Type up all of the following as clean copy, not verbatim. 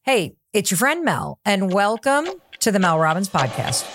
Hey, it's your friend Mel, and welcome to the Mel Robbins Podcast.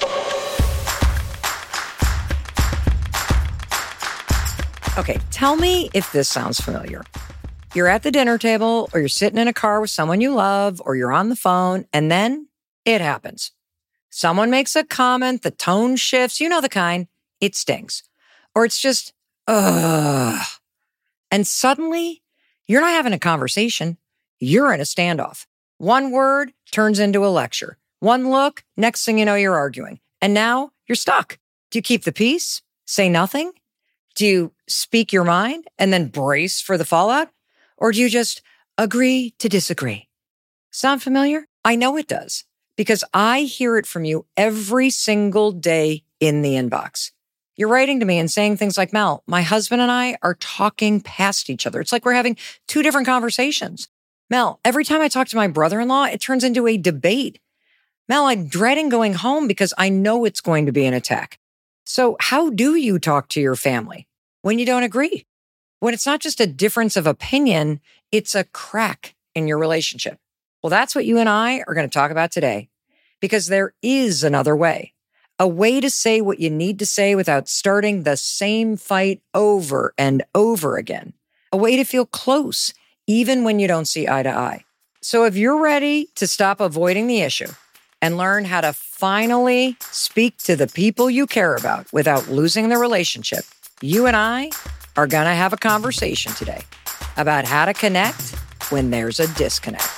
Okay, tell me if this sounds familiar. You're at the dinner table, or you're sitting in a car with someone you love, or you're on the phone, and then it happens. Someone makes a comment, the tone shifts, you know the kind, it stings. Or it's just, ugh. And suddenly, you're not having a conversation, you're in a standoff. One word turns into a lecture. One look, next thing you know, you're arguing. And now you're stuck. Do you keep the peace? Say nothing? Do you speak your mind and then brace for the fallout? Or do you just agree to disagree? Sound familiar? I know it does, because I hear it from you every single day in the inbox. You're writing to me and saying things like, Mel, my husband and I are talking past each other. It's like we're having two different conversations. Mel, every time I talk to my brother-in-law, it turns into a debate. Mel, I'm dreading going home because I know it's going to be an attack. So how do you talk to your family when you don't agree? When it's not just a difference of opinion, it's a crack in your relationship. Well, that's what you and I are going to talk about today, because there is another way, a way to say what you need to say without starting the same fight over and over again, a way to feel close even when you don't see eye to eye. So if you're ready to stop avoiding the issue and learn how to finally speak to the people you care about without losing the relationship, you and I are going to have a conversation today about how to connect when there's a disconnect.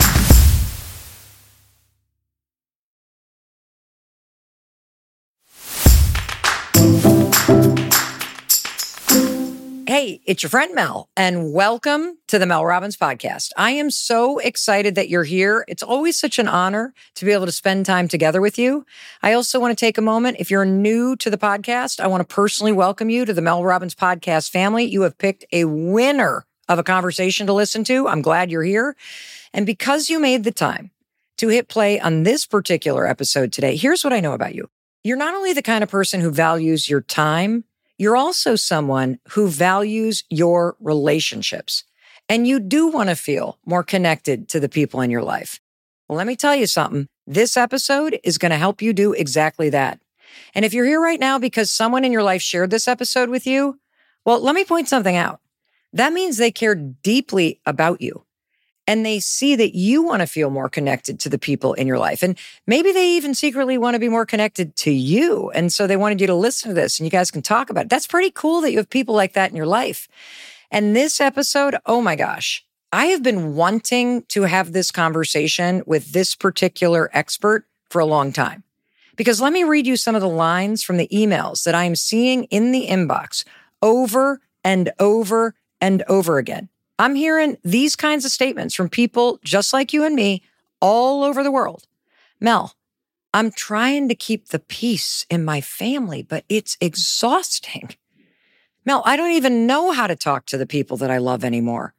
Hey, it's your friend Mel, and welcome to the Mel Robbins Podcast. I am so excited that you're here. It's always such an honor to be able to spend time together with you. I also want to take a moment. If you're new to the podcast, I want to personally welcome you to the Mel Robbins Podcast family. You have picked a winner of a conversation to listen to. I'm glad you're here. And because you made the time to hit play on this particular episode today, here's what I know about you. You're not only the kind of person who values your time, you're also someone who values your relationships, and you do want to feel more connected to the people in your life. Well, let me tell you something. This episode is going to help you do exactly that. And if you're here right now because someone in your life shared this episode with you, well, let me point something out. That means they care deeply about you, and they see that you want to feel more connected to the people in your life. And maybe they even secretly want to be more connected to you. And so they wanted you to listen to this and you guys can talk about it. That's pretty cool that you have people like that in your life. And this episode, oh my gosh, I have been wanting to have this conversation with this particular expert for a long time. Because let me read you some of the lines from the emails that I'm seeing in the inbox over and over and over again. I'm hearing these kinds of statements from people just like you and me all over the world. Mel, I'm trying to keep the peace in my family, but it's exhausting. Mel, I don't even know how to talk to the people that I love anymore.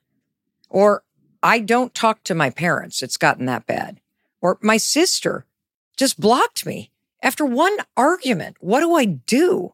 Or I don't talk to my parents. It's gotten that bad. Or my sister just blocked me after one argument. What do I do?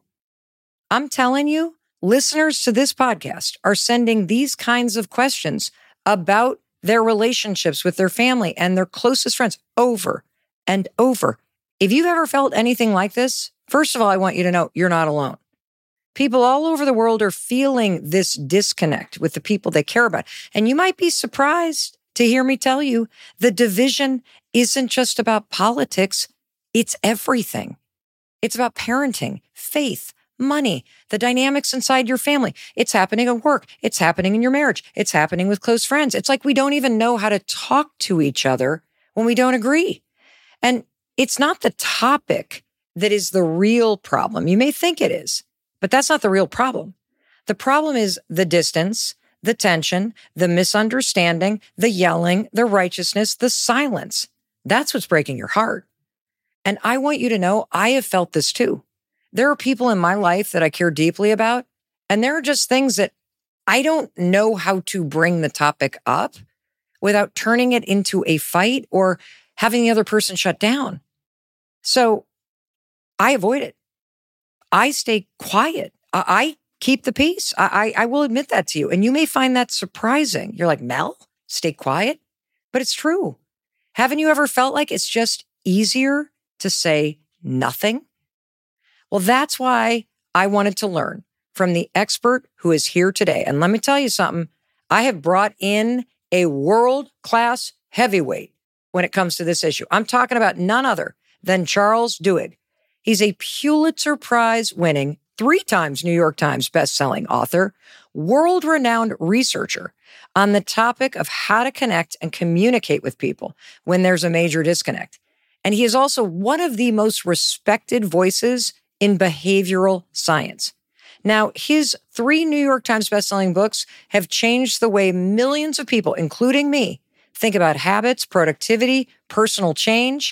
I'm telling you, listeners to this podcast are sending these kinds of questions about their relationships with their family and their closest friends over and over. If you've ever felt anything like this, first of all, I want you to know you're not alone. People all over the world are feeling this disconnect with the people they care about. And you might be surprised to hear me tell you the division isn't just about politics. It's everything. It's about parenting, faith, money, the dynamics inside your family. It's happening at work. It's happening in your marriage. It's happening with close friends. It's like we don't even know how to talk to each other when we don't agree. And it's not the topic that is the real problem. You may think it is, but that's not the real problem. The problem is the distance, the tension, the misunderstanding, the yelling, the righteousness, the silence. That's what's breaking your heart. And I want you to know I have felt this too. There are people in my life that I care deeply about, and there are just things that I don't know how to bring the topic up without turning it into a fight or having the other person shut down. So I avoid it. I stay quiet. I keep the peace. I will admit that to you. And you may find that surprising. You're like, Mel, stay quiet? But it's true. Haven't you ever felt like it's just easier to say nothing? Well, that's why I wanted to learn from the expert who is here today. And let me tell you something. I have brought in a world-class heavyweight when it comes to this issue. I'm talking about none other than Charles Duhigg. He's a Pulitzer Prize winning, 3 times New York Times bestselling author, world-renowned researcher on the topic of how to connect and communicate with people when there's a major disconnect. And he is also one of the most respected voices in behavioral science. Now, his 3 New York Times bestselling books have changed the way millions of people, including me, think about habits, productivity, personal change.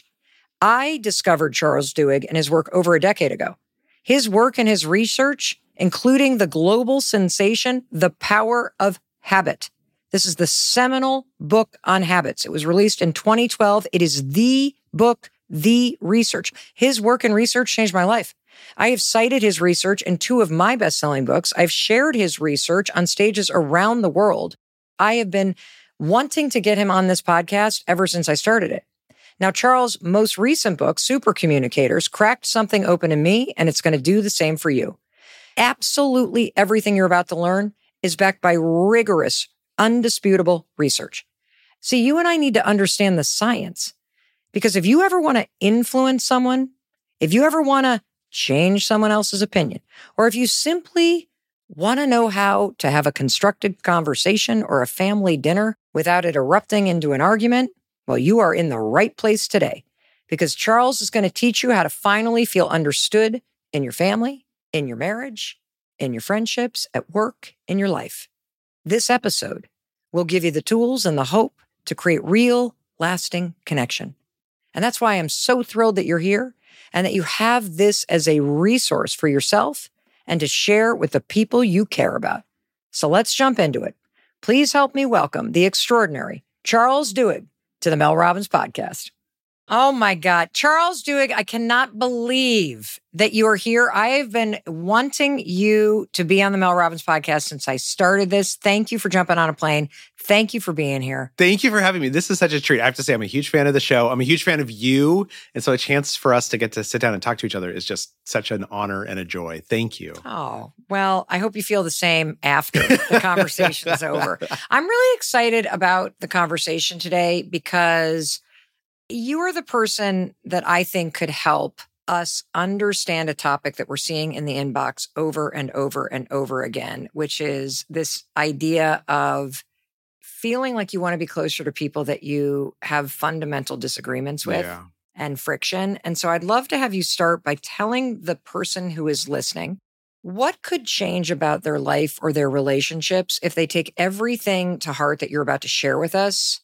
I discovered Charles Duhigg and his work over a decade ago. His work and his research, including the global sensation, The Power of Habit. This is the seminal book on habits. It was released in 2012. It is the book, the research. His work and research changed my life. I have cited his research in 2 of my best-selling books. I've shared his research on stages around the world. I have been wanting to get him on this podcast ever since I started it. Now, Charles' most recent book, Super Communicators, cracked something open in me, and it's going to do the same for you. Absolutely everything you're about to learn is backed by rigorous, undisputable research. See, you and I need to understand the science, because if you ever want to influence someone, if you ever want to change someone else's opinion, or if you simply want to know how to have a constructive conversation or a family dinner without it erupting into an argument, well, you are in the right place today, because Charles is going to teach you how to finally feel understood in your family, in your marriage, in your friendships, at work, in your life. This episode will give you the tools and the hope to create real, lasting connection. And that's why I'm so thrilled that you're here and that you have this as a resource for yourself and to share with the people you care about. So let's jump into it. Please help me welcome the extraordinary Charles Duhigg to the Mel Robbins Podcast. Oh my God. Charles Duhigg, I cannot believe that you are here. I have been wanting you to be on the Mel Robbins Podcast since I started this. Thank you for jumping on a plane. Thank you for being here. Thank you for having me. This is such a treat. I have to say, I'm a huge fan of the show. I'm a huge fan of you. And so a chance for us to get to sit down and talk to each other is just such an honor and a joy. Thank you. Oh, well, I hope you feel the same after the conversation's over. I'm really excited about the conversation today because you are the person that I think could help us understand a topic that we're seeing in the inbox over and over and over again, which is this idea of feeling like you want to be closer to people that you have fundamental disagreements with and friction. And so I'd love to have you start by telling the person who is listening what could change about their life or their relationships if they take everything to heart that you're about to share with us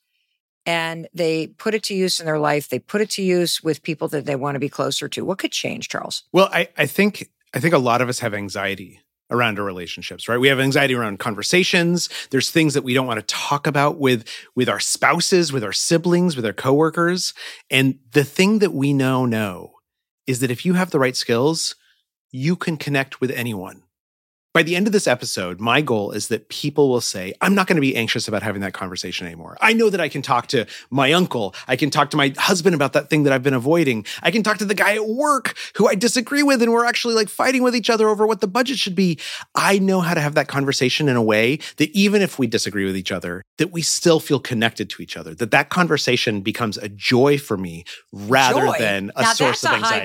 and they put it to use in their life. They put it to use with people that they want to be closer to. What could change, Charles? Well, I think a lot of us have anxiety around our relationships, right? We have anxiety around conversations. There's things that we don't want to talk about with our spouses, with our siblings, with our coworkers. And the thing that we know is that if you have the right skills, you can connect with anyone. By the end of this episode, my goal is that people will say, I'm not going to be anxious about having that conversation anymore. I know that I can talk to my uncle. I can talk to my husband about that thing that I've been avoiding. I can talk to the guy at work who I disagree with and we're actually like fighting with each other over what the budget should be. I know how to have that conversation in a way that even if we disagree with each other, that we still feel connected to each other, that conversation becomes a joy for me rather than a source of anxiety.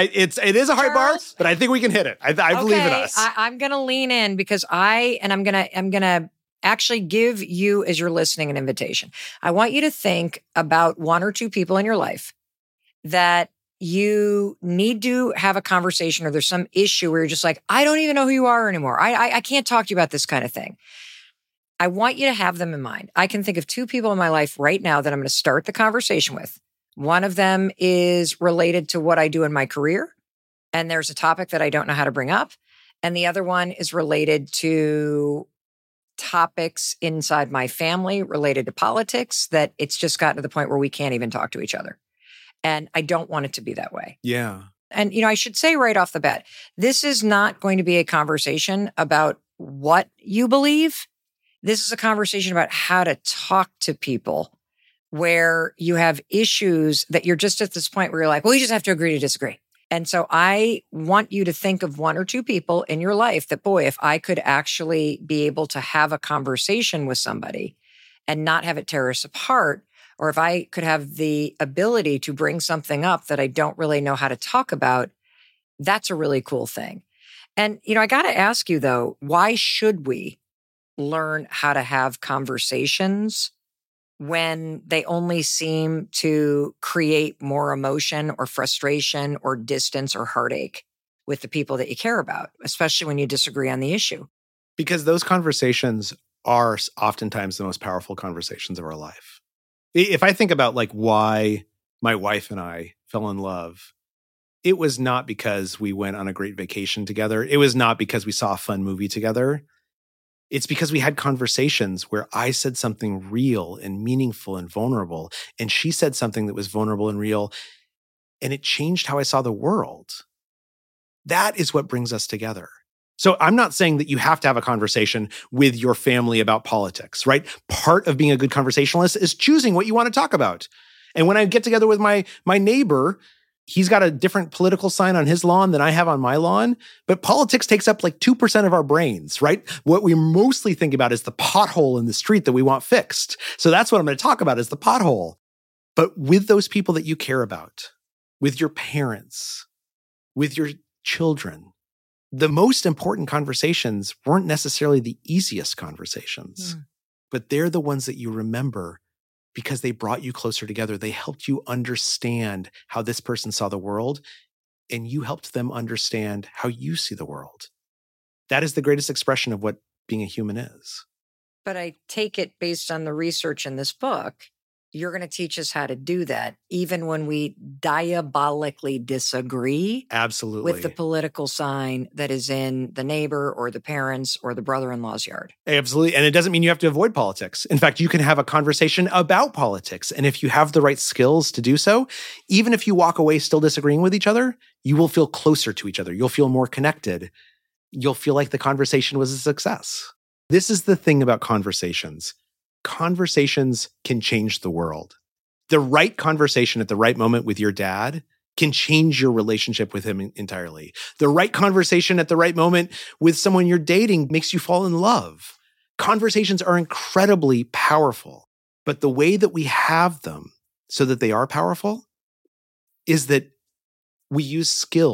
It is a high bar, but I think we can hit it. I believe in us. I'm going to lean in because I'm gonna actually give you, as you're listening, an invitation. I want you to think about 1 or 2 people in your life that you need to have a conversation, or there's some issue where you're just like, I don't even know who you are anymore. I can't talk to you about this kind of thing. I want you to have them in mind. I can think of 2 people in my life right now that I'm going to start the conversation with. One of them is related to what I do in my career, and there's a topic that I don't know how to bring up. And the other one is related to topics inside my family related to politics that it's just gotten to the point where we can't even talk to each other. And I don't want it to be that way. Yeah. And, I should say right off the bat, this is not going to be a conversation about what you believe. This is a conversation about how to talk to people where you have issues that you're just at this point where you're like, well, you just have to agree to disagree. And so I want you to think of one or two people in your life that, boy, if I could actually be able to have a conversation with somebody and not have it tear us apart, or if I could have the ability to bring something up that I don't really know how to talk about, that's a really cool thing. And, I got to ask you, though, why should we learn how to have conversations when they only seem to create more emotion or frustration or distance or heartache with the people that you care about, especially when you disagree on the issue? Because those conversations are oftentimes the most powerful conversations of our life. If I think about why my wife and I fell in love, it was not because we went on a great vacation together. It was not because we saw a fun movie together. It's because we had conversations where I said something real and meaningful and vulnerable, and she said something that was vulnerable and real, and it changed how I saw the world. That is what brings us together. So I'm not saying that you have to have a conversation with your family about politics, right? Part of being a good conversationalist is choosing what you want to talk about. And when I get together with my neighbor, he's got a different political sign on his lawn than I have on my lawn, but politics takes up 2% of our brains, right? What we mostly think about is the pothole in the street that we want fixed. So that's what I'm going to talk about is the pothole. But with those people that you care about, with your parents, with your children, the most important conversations weren't necessarily the easiest conversations, but they're the ones that you remember because they brought you closer together. They helped you understand how this person saw the world, and you helped them understand how you see the world. That is the greatest expression of what being a human is. But I take it based on the research in this book, you're going to teach us how to do that, even when we diabolically disagree. Absolutely. With the political sign that is in the neighbor or the parents or the brother-in-law's yard. Absolutely. And it doesn't mean you have to avoid politics. In fact, you can have a conversation about politics. And if you have the right skills to do so, even if you walk away still disagreeing with each other, you will feel closer to each other. You'll feel more connected. You'll feel like the conversation was a success. This is the thing about conversations. Conversations can change the world. The right conversation at the right moment with your dad can change your relationship with him entirely. The right conversation at the right moment with someone you're dating makes you fall in love. Conversations are incredibly powerful, but the way that we have them so that they are powerful is that we use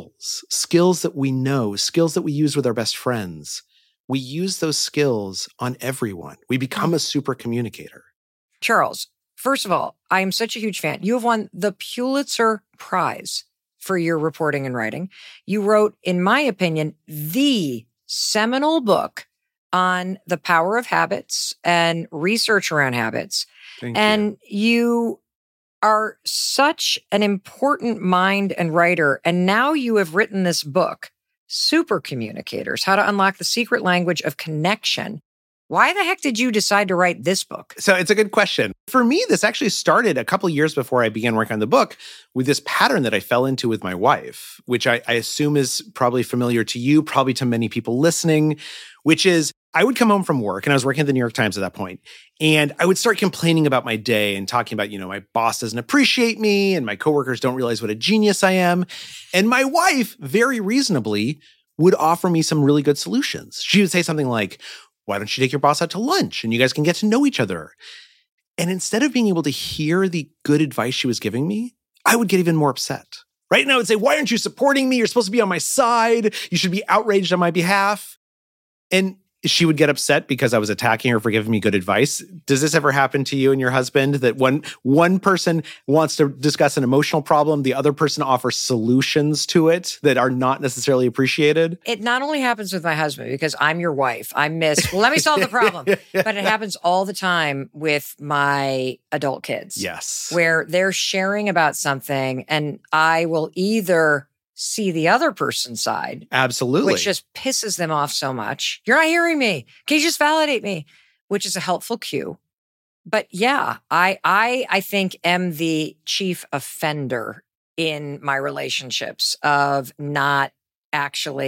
skills that we know, skills that we use with our best friends. We use those skills on everyone. We become a super communicator. Charles, first of all, I am such a huge fan. You have won the Pulitzer Prize for your reporting and writing. You wrote, in my opinion, the seminal book on the power of habits and research around habits. Thank you. You are such an important mind and writer. And now you have written this book, Super Communicators, How to Unlock the Secret Language of Connection. Why the heck did you decide to write this book? So it's a good question. For me, this actually started a couple of years before I began working on the book with this pattern that I fell into with my wife, which I assume is probably familiar to you, probably to many people listening, which is I would come home from work, and I was working at the New York Times at that point, and I would start complaining about my day and talking about, my boss doesn't appreciate me and my coworkers don't realize what a genius I am. And my wife, very reasonably, would offer me some really good solutions. She would say something like, why don't you take your boss out to lunch and you guys can get to know each other? And instead of being able to hear the good advice she was giving me, I would get even more upset. Right? And I would say, why aren't you supporting me? You're supposed to be on my side. You should be outraged on my behalf. And she would get upset because I was attacking her for giving me good advice. Does this ever happen to you and your husband that one person wants to discuss an emotional problem, the other person offers solutions to it that are not necessarily appreciated? It not only happens with my husband because I'm your wife. Well, let me solve the problem. But it happens all the time with my adult kids. Yes. Where they're sharing about something and I will either see the other person's side. Absolutely. Which just pisses them off so much. You're not hearing me. Can you just validate me? Which is a helpful cue. But yeah, I think am the chief offender in my relationships of not actually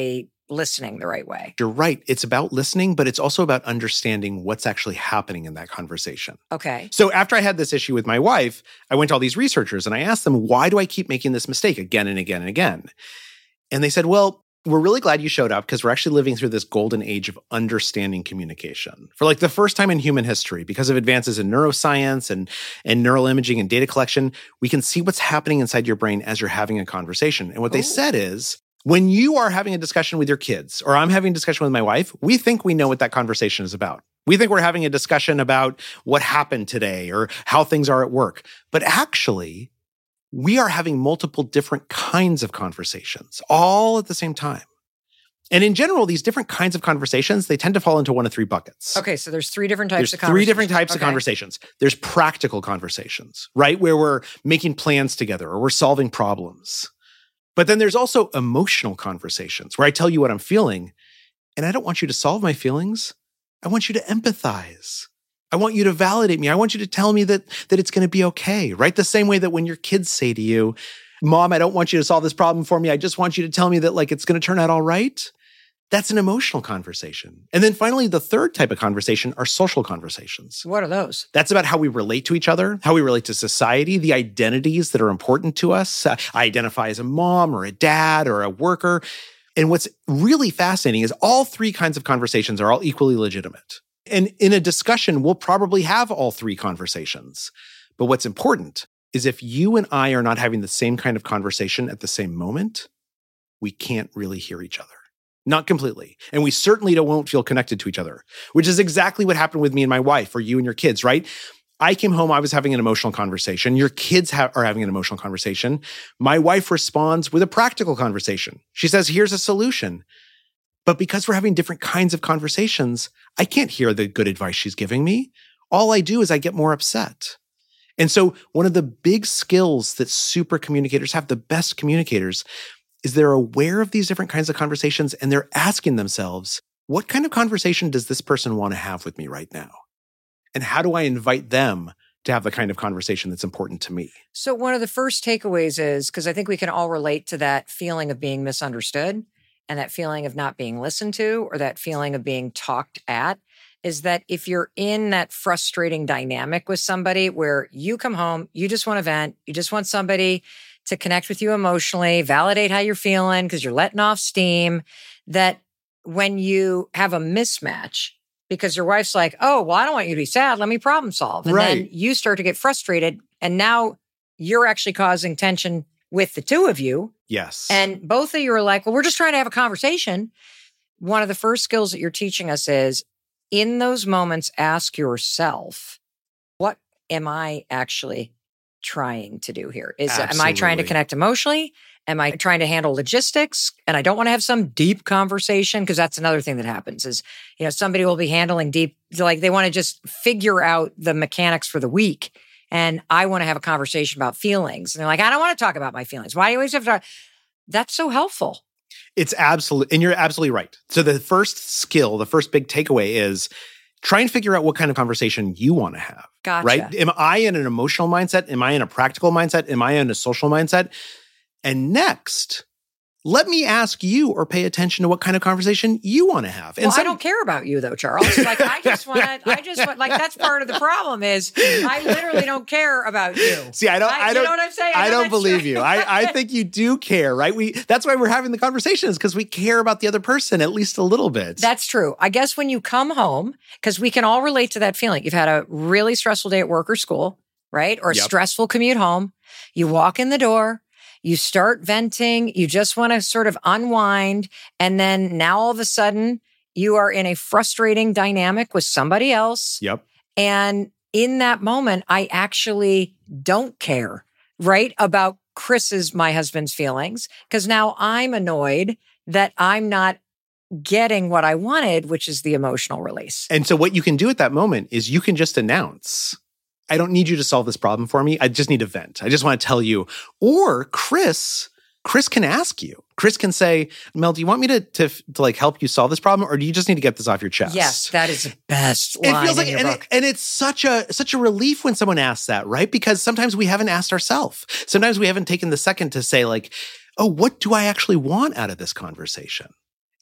listening the right way. You're right. It's about listening, but it's also about understanding what's actually happening in that conversation. Okay. So after I had this issue with my wife, I went to all these researchers and I asked them, why do I keep making this mistake again and again and again? And they said, well, we're really glad you showed up because we're actually living through this golden age of understanding communication. For like the first time in human history, because of advances in neuroscience and neural imaging and data collection, we can see what's happening inside your brain as you're having a conversation. And what they said is, when you are having a discussion with your kids, or I'm having a discussion with my wife, we think we know what that conversation is about. We think we're having a discussion about what happened today or how things are at work. But actually, we are having multiple different kinds of conversations all at the same time. And in general, these different kinds of conversations, they tend to fall into one of three buckets. Okay, so there's three different types of conversations. There's three different types of conversations. There's practical conversations, right? Where we're making plans together or we're solving problems. But then there's also emotional conversations where I tell you what I'm feeling, and I don't want you to solve my feelings. I want you to empathize. I want you to validate me. I want you to tell me that it's going to be okay, right? The same way that when your kids say to you, Mom, I don't want you to solve this problem for me. I just want you to tell me that like it's going to turn out all right. That's an emotional conversation. And then finally, the third type of conversation are social conversations. What are those? That's about how we relate to each other, how we relate to society, the identities that are important to us. I identify as a mom or a dad or a worker. And what's really fascinating is all three kinds of conversations are all equally legitimate. And in a discussion, we'll probably have all three conversations. But what's important is if you and I are not having the same kind of conversation at the same moment, we can't really hear each other. Not completely. And we certainly won't feel connected to each other, which is exactly what happened with me and my wife, or you and your kids, right? I came home, I was having an emotional conversation. Your kids are having an emotional conversation. My wife responds with a practical conversation. She says, here's a solution. But because we're having different kinds of conversations, I can't hear the good advice she's giving me. All I do is I get more upset. And so one of the big skills that super communicators have, the best communicators, is they're aware of these different kinds of conversations and they're asking themselves, what kind of conversation does this person want to have with me right now? And how do I invite them to have the kind of conversation that's important to me? So one of the first takeaways is, because I think we can all relate to that feeling of being misunderstood and that feeling of not being listened to or that feeling of being talked at, is that if you're in that frustrating dynamic with somebody where you come home, you just want to vent, you just want somebody to connect with you emotionally, validate how you're feeling because you're letting off steam, that when you have a mismatch, because your wife's like, oh, well, I don't want you to be sad. Let me problem solve. And then you start to get frustrated. And now you're actually causing tension with the two of you. Yes. And both of you are like, well, we're just trying to have a conversation. One of the first skills that you're teaching us is in those moments, ask yourself, what am I actually trying to do here? Am I trying to connect emotionally? Am I trying to handle logistics? And I don't want to have some deep conversation because that's another thing that happens is, somebody will be handling deep, like they want to just figure out the mechanics for the week. And I want to have a conversation about feelings. And they're like, I don't want to talk about my feelings. Why do you always have to talk? That's so helpful. It's absolute, and you're absolutely right. So the first skill, the first big takeaway is try and figure out what kind of conversation you want to have. Gotcha. Right? Am I in an emotional mindset? Am I in a practical mindset? Am I in a social mindset? And next, let me ask you or pay attention to what kind of conversation you want to have. And I don't care about you though, Charles. Like I just want, like that's part of the problem is I literally don't care about you. See, I don't, you know what I'm saying? I don't believe you. I think you do care, right? That's why we're having the conversation is because we care about the other person at least a little bit. That's true. I guess when you come home, because we can all relate to that feeling. You've had a really stressful day at work or school, right? Or a stressful commute home. You walk in the door. You start venting, you just want to sort of unwind. And then now all of a sudden you are in a frustrating dynamic with somebody else. Yep. And in that moment, I actually don't care, right? About my husband's feelings, because now I'm annoyed that I'm not getting what I wanted, which is the emotional release. And so what you can do at that moment is you can just announce, I don't need you to solve this problem for me. I just need to vent. I just want to tell you. Or Chris can ask you. Chris can say, Mel, do you want me to like help you solve this problem, or do you just need to get this off your chest? Yes, that is the best line it feels like, in your book. And it's such a relief when someone asks that, right? Because sometimes we haven't asked ourselves. Sometimes we haven't taken the second to say like, oh, what do I actually want out of this conversation?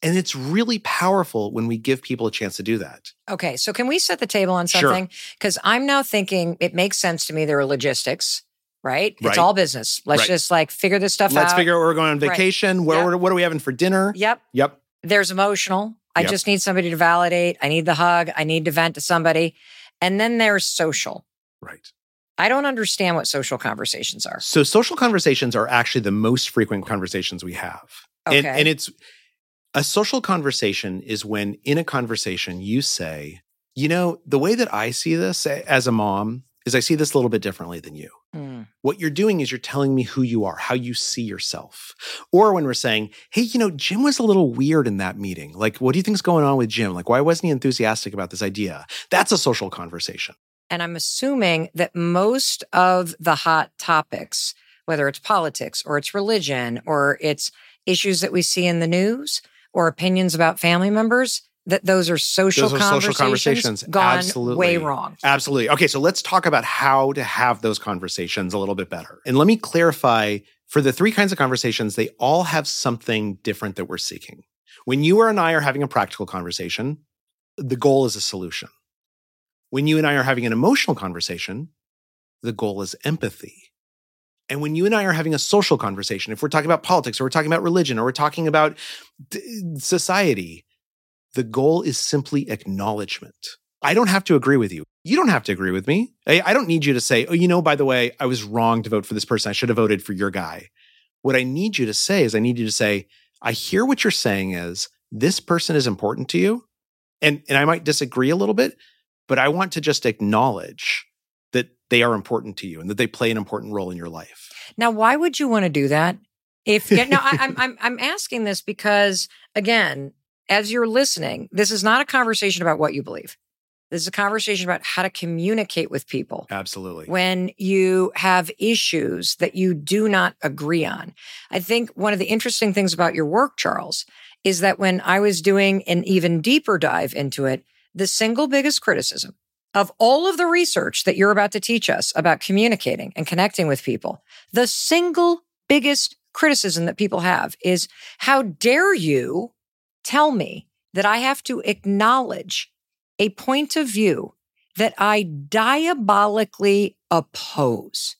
And it's really powerful when we give people a chance to do that. Okay, so can we set the table on something? Because I'm now thinking it makes sense to me. There are logistics, right? It's all business. Let's just like figure this stuff out. Let's figure out where we're going on vacation. What are we having for dinner? Yep. There's emotional. I just need somebody to validate. I need the hug. I need to vent to somebody. And then there's social. Right. I don't understand what social conversations are. So social conversations are actually the most frequent conversations we have. Okay. And it's a social conversation is when in a conversation you say, the way that I see this as a mom is I see this a little bit differently than you. What you're doing is you're telling me who you are, how you see yourself. Or when we're saying, hey, Jim was a little weird in that meeting. Like, what do you think's going on with Jim? Like, why wasn't he enthusiastic about this idea? That's a social conversation. And I'm assuming that most of the hot topics, whether it's politics or it's religion or it's issues that we see in the news or opinions about family members, that those are social conversations gone way wrong. Absolutely. Okay, so let's talk about how to have those conversations a little bit better. And let me clarify, for the three kinds of conversations, they all have something different that we're seeking. When you and I are having a practical conversation, the goal is a solution. When you and I are having an emotional conversation, the goal is empathy. And when you and I are having a social conversation, if we're talking about politics or we're talking about religion or we're talking about society, the goal is simply acknowledgement. I don't have to agree with you. You don't have to agree with me. I don't need you to say, oh, by the way, I was wrong to vote for this person. I should have voted for your guy. What I need you to say is I hear what you're saying is this person is important to you. And I might disagree a little bit, but I want to just acknowledge that they are important to you and that they play an important role in your life. Now, why would you want to do that? I'm asking this because, again, as you're listening, this is not a conversation about what you believe. This is a conversation about how to communicate with people. Absolutely. When you have issues that you do not agree on. I think one of the interesting things about your work, Charles, is that when I was doing an even deeper dive into it, the single biggest criticism of all of the research that you're about to teach us about communicating and connecting with people, the single biggest criticism that people have is, how dare you tell me that I have to acknowledge a point of view that I diabolically oppose.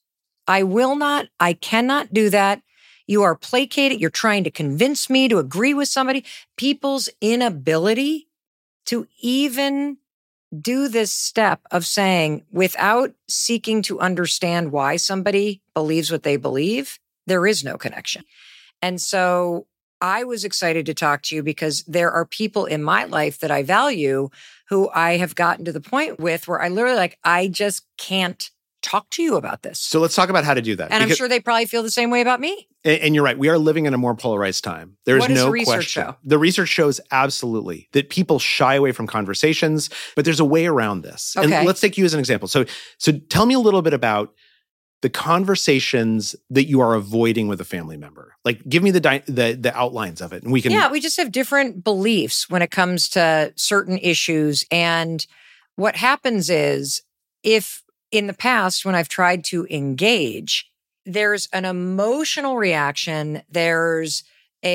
I cannot do that. You are placated. You're trying to convince me to agree with somebody. People's inability to even do this step of saying, without seeking to understand why somebody believes what they believe, there is no connection. And so I was excited to talk to you because there are people in my life that I value who I have gotten to the point with where I literally I just can't talk to you about this. So let's talk about how to do that. And I'm sure they probably feel the same way about me. And you're right. We are living in a more polarized time. There's what does no the research question. Show? The research shows absolutely that people shy away from conversations, but there's a way around this. Okay. And let's take you as an example. So tell me a little bit about the conversations that you are avoiding with a family member. Like, give me the outlines of it, and we can. Yeah, we just have different beliefs when it comes to certain issues. And what happens is, if in the past, when I've tried to engage, there's an emotional reaction. There's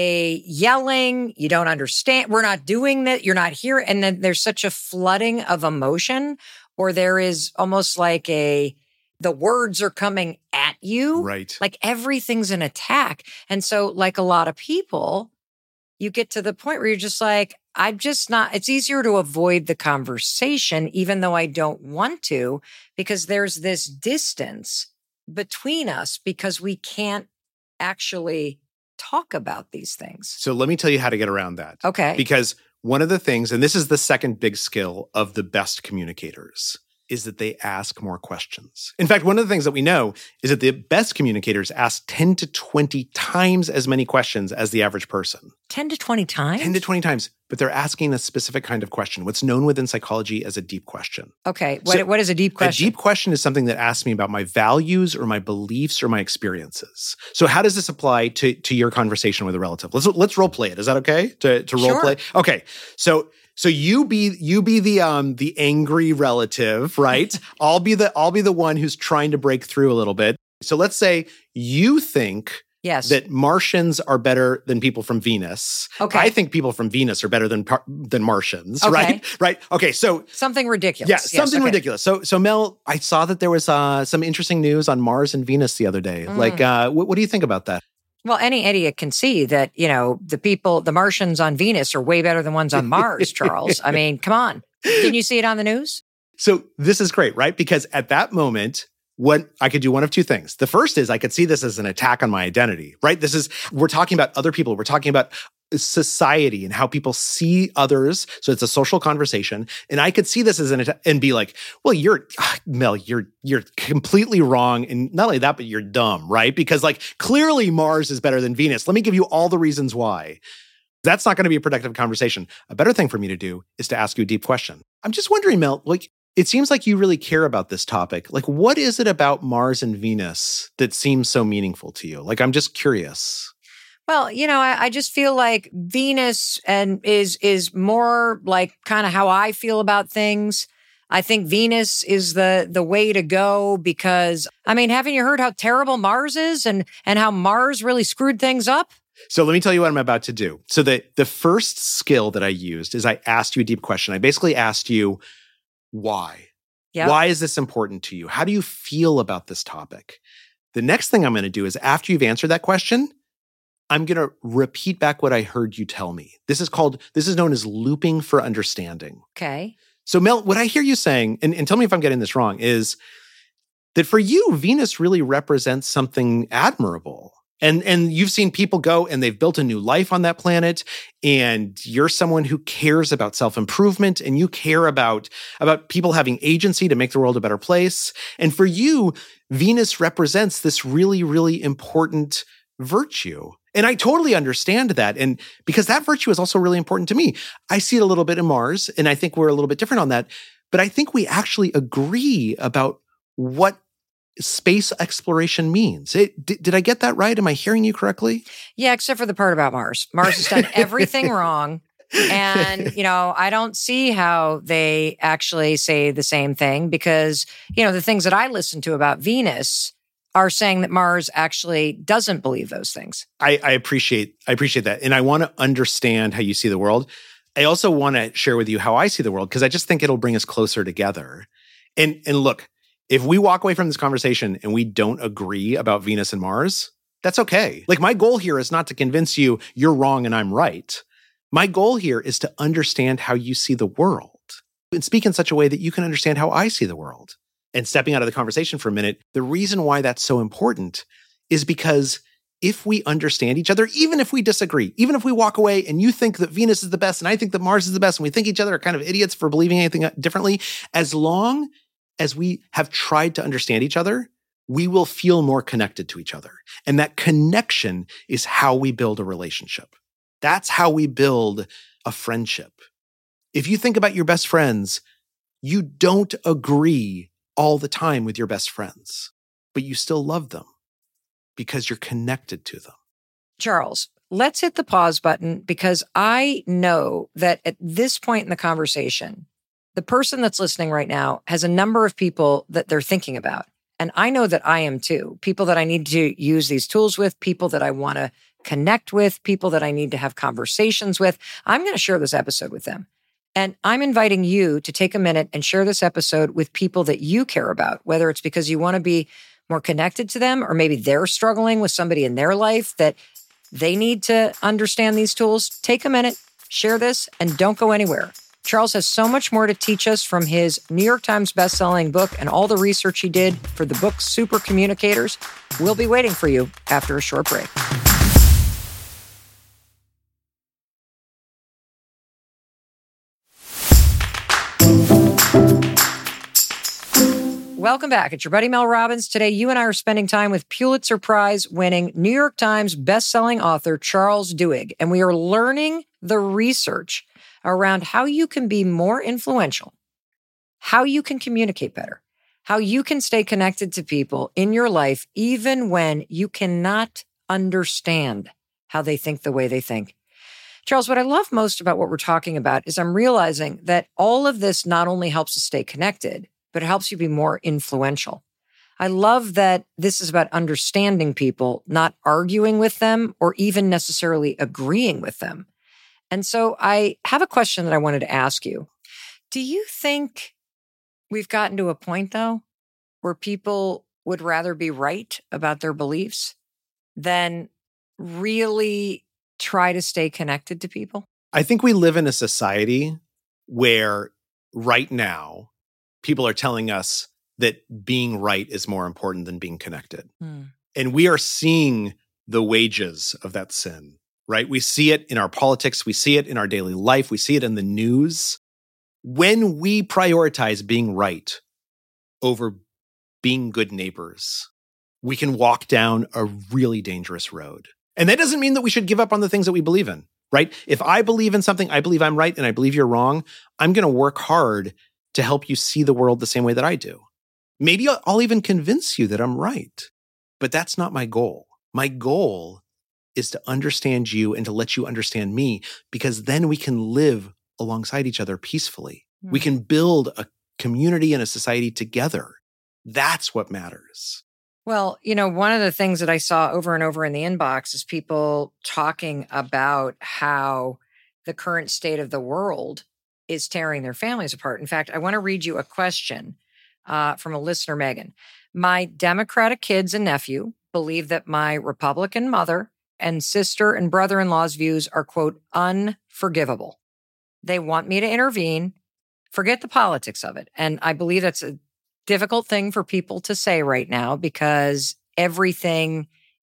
a yelling. You don't understand. We're not doing that. You're not here. And then there's such a flooding of emotion, or there is almost like the words are coming at you. Right. Like everything's an attack. And so, like a lot of people, you get to the point where you're just like, I'm just not, it's easier to avoid the conversation, even though I don't want to, because there's this distance between us because we can't actually talk about these things. So let me tell you how to get around that. Okay. Because one of the things, and this is the second big skill of the best communicators, is that they ask more questions. In fact, one of the things that we know is that the best communicators ask 10 to 20 times as many questions as the average person. 10 to 20 times? 10 to 20 times. But they're asking a specific kind of question, what's known within psychology as a deep question. Okay. What is a deep question? A deep question is something that asks me about my values or my beliefs or my experiences. So how does this apply to your conversation with a relative? Let's role play it. Is that okay? To role play? Okay. So you be the angry relative, right? I'll be the one who's trying to break through a little bit. So let's say you think Yes. that Martians are better than people from Venus. Okay. I think people from Venus are better than Martians, Okay. right? Right. Okay. So something ridiculous. yeah, Yes, something okay. ridiculous. So Mel, I saw that there was some interesting news on Mars and Venus the other day. Like, what do you think about that? Well, any idiot can see that, the Martians on Venus are way better than ones on Mars, Charles. I mean, come on. Didn't you see it on the news? So this is great, right? Because at that moment, what I could do one of two things. The first is I could see this as an attack on my identity, right? We're talking about other people. We're talking about society and how people see others. So it's a social conversation. And I could see this as an attack and be like, well, Mel, you're completely wrong. And not only that, but you're dumb, right? Because like clearly Mars is better than Venus. Let me give you all the reasons why. That's not going to be a productive conversation. A better thing for me to do is to ask you a deep question. I'm just wondering, Mel, like, it seems like you really care about this topic. Like, what is it about Mars and Venus that seems so meaningful to you? Like, I'm just curious. Well, I just feel like Venus is more like kind of how I feel about things. I think Venus is the way to go because, I mean, haven't you heard how terrible Mars is and how Mars really screwed things up? So let me tell you what I'm about to do. So the first skill that I used is I asked you a deep question. I basically asked you, why? Yep. Why is this important to you? How do you feel about this topic? The next thing I'm going to do is after you've answered that question, I'm going to repeat back what I heard you tell me. This is known as looping for understanding. Okay. So Mel, what I hear you saying, and tell me if I'm getting this wrong, is that for you, Venus really represents something admirable. And you've seen people go and they've built a new life on that planet, and you're someone who cares about self-improvement and you care about people having agency to make the world a better place. And for you, Venus represents this really, really important virtue. And I totally understand that. And because that virtue is also really important to me. I see it a little bit in Mars, and I think we're a little bit different on that. But I think we actually agree about what space exploration means. Did I get that right? Am I hearing you correctly? Yeah, except for the part about Mars. Mars has done everything wrong. And, I don't see how they actually say the same thing because, the things that I listen to about Venus are saying that Mars actually doesn't believe those things. I appreciate that. And I want to understand how you see the world. I also want to share with you how I see the world because I just think it'll bring us closer together. And look, if we walk away from this conversation and we don't agree about Venus and Mars, that's okay. Like my goal here is not to convince you you're wrong and I'm right. My goal here is to understand how you see the world and speak in such a way that you can understand how I see the world. And stepping out of the conversation for a minute, the reason why that's so important is because if we understand each other, even if we disagree, even if we walk away and you think that Venus is the best and I think that Mars is the best and we think each other are kind of idiots for believing anything differently, as long as we have tried to understand each other, we will feel more connected to each other. And that connection is how we build a relationship. That's how we build a friendship. If you think about your best friends, you don't agree all the time with your best friends, but you still love them because you're connected to them. Charles, let's hit the pause button because I know that at this point in the conversation, the person that's listening right now has a number of people that they're thinking about. And I know that I am too. People that I need to use these tools with, people that I want to connect with, people that I need to have conversations with. I'm going to share this episode with them. And I'm inviting you to take a minute and share this episode with people that you care about, whether it's because you want to be more connected to them, or maybe they're struggling with somebody in their life that they need to understand these tools. Take a minute, share this, and don't go anywhere. Charles has so much more to teach us from his New York Times bestselling book and all the research he did for the book Super Communicators. We'll be waiting for you after a short break. Welcome back. It's your buddy Mel Robbins. Today, you and I are spending time with Pulitzer Prize-winning New York Times bestselling author Charles Duhigg, and we are learning the research around how you can be more influential, how you can communicate better, how you can stay connected to people in your life even when you cannot understand how they think the way they think. Charles, what I love most about what we're talking about is I'm realizing that all of this not only helps us stay connected, but it helps you be more influential. I love that this is about understanding people, not arguing with them or even necessarily agreeing with them. And so I have a question that I wanted to ask you. Do you think we've gotten to a point, though, where people would rather be right about their beliefs than really try to stay connected to people? I think we live in a society where right now people are telling us that being right is more important than being connected. And we are seeing the wages of that sin, right? We see it in our politics. We see it in our daily life. We see it in the news. When we prioritize being right over being good neighbors, we can walk down a really dangerous road. And that doesn't mean that we should give up on the things that we believe in, right? If I believe in something, I believe I'm right and I believe you're wrong, I'm going to work hard to help you see the world the same way that I do. Maybe I'll even convince you that I'm right, but that's not my goal. My goal is to understand you and to let you understand me, because then we can live alongside each other peacefully. We can build a community and a society together. That's what matters. Well, one of the things that I saw over and over in the inbox is people talking about how the current state of the world is tearing their families apart. In fact, I want to read you a question from a listener, Megan. My Democratic kids and nephew believe that my Republican mother and sister and brother-in-law's views are, quote, unforgivable. They want me to intervene, forget the politics of it. And I believe that's a difficult thing for people to say right now because everything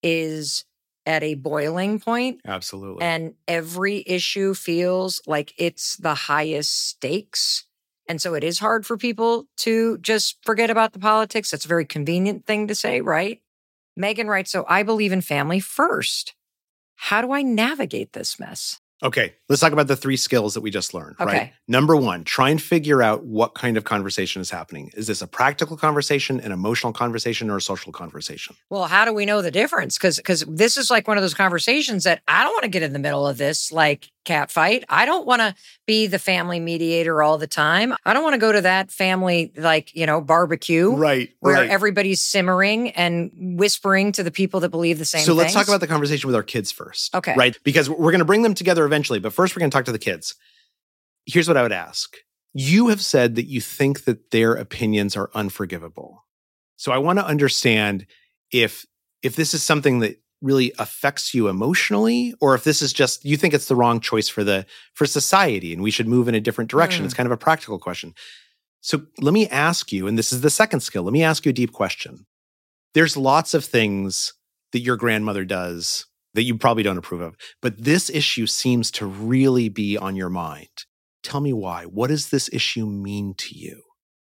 is at a boiling point. Absolutely. And every issue feels like it's the highest stakes. And so it is hard for people to just forget about the politics. That's a very convenient thing to say, right? Megan writes, so I believe in family first. How do I navigate this mess? Okay, let's talk about the 3 skills that we just learned, Okay. right? Number 1, try and figure out what kind of conversation is happening. Is this a practical conversation, an emotional conversation, or a social conversation? Well, how do we know the difference? Because this is like one of those conversations that I don't want to get in the middle of this, like cat fight. I don't want to be the family mediator all the time. I don't want to go to that family, barbecue. Right. Where everybody's simmering and whispering to the people that believe the same things. So let's talk about the conversation with our kids first. Okay. Right? Because we're going to bring them together eventually, but first we're going to talk to the kids. Here's what I would ask. You have said that you think that their opinions are unforgivable. So I want to understand if this is something that really affects you emotionally, or if this is just, you think it's the wrong choice for society and we should move in a different direction. It's kind of a practical question. So let me ask you, and this is the second skill, let me ask you a deep question. There's lots of things that your grandmother does that you probably don't approve of, but this issue seems to really be on your mind. Tell me why. What does this issue mean to you?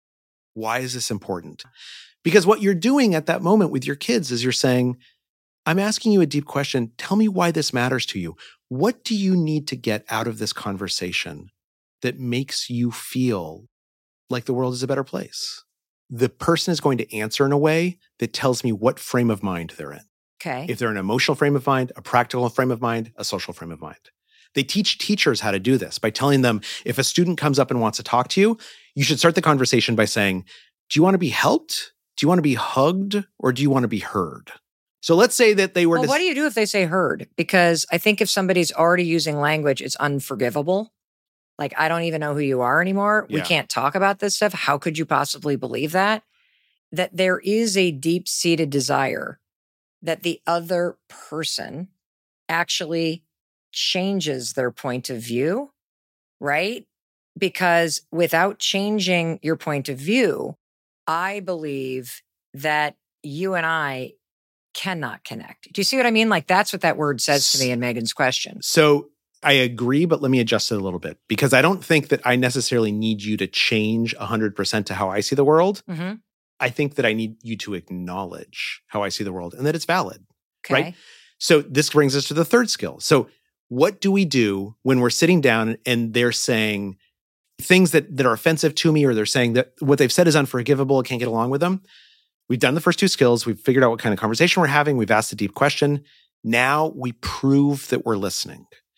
Why is this important? Because what you're doing at that moment with your kids is you're saying, I'm asking you a deep question. Tell me why this matters to you. What do you need to get out of this conversation that makes you feel like the world is a better place? The person is going to answer in a way that tells me what frame of mind they're in. Okay. If they're an emotional frame of mind, a practical frame of mind, a social frame of mind. They teach teachers how to do this by telling them, if a student comes up and wants to talk to you, you should start the conversation by saying, do you want to be helped? Do you want to be hugged? Or do you want to be heard? So let's say that they were... Well, what do you do if they say heard? Because I think if somebody's already using language, it's unforgivable. Like, I don't even know who you are anymore. Yeah. We can't talk about this stuff. How could you possibly believe that? That there is a deep-seated desire that the other person actually changes their point of view, right? Because without changing your point of view, I believe that you and I cannot connect. Do you see what I mean? Like, that's what that word says to me in Megan's question. So I agree, but let me adjust it a little bit, because I don't think that I necessarily need you to change 100% to how I see the world. Mm-hmm. I think that I need you to acknowledge how I see the world and that it's valid, Okay. right? So this brings us to the third skill. So what do we do when we're sitting down and they're saying things that are offensive to me, or they're saying that what they've said is unforgivable, I can't get along with them? We've done the first 2 skills. We've figured out what kind of conversation we're having. We've asked a deep question. Now we prove that we're listening.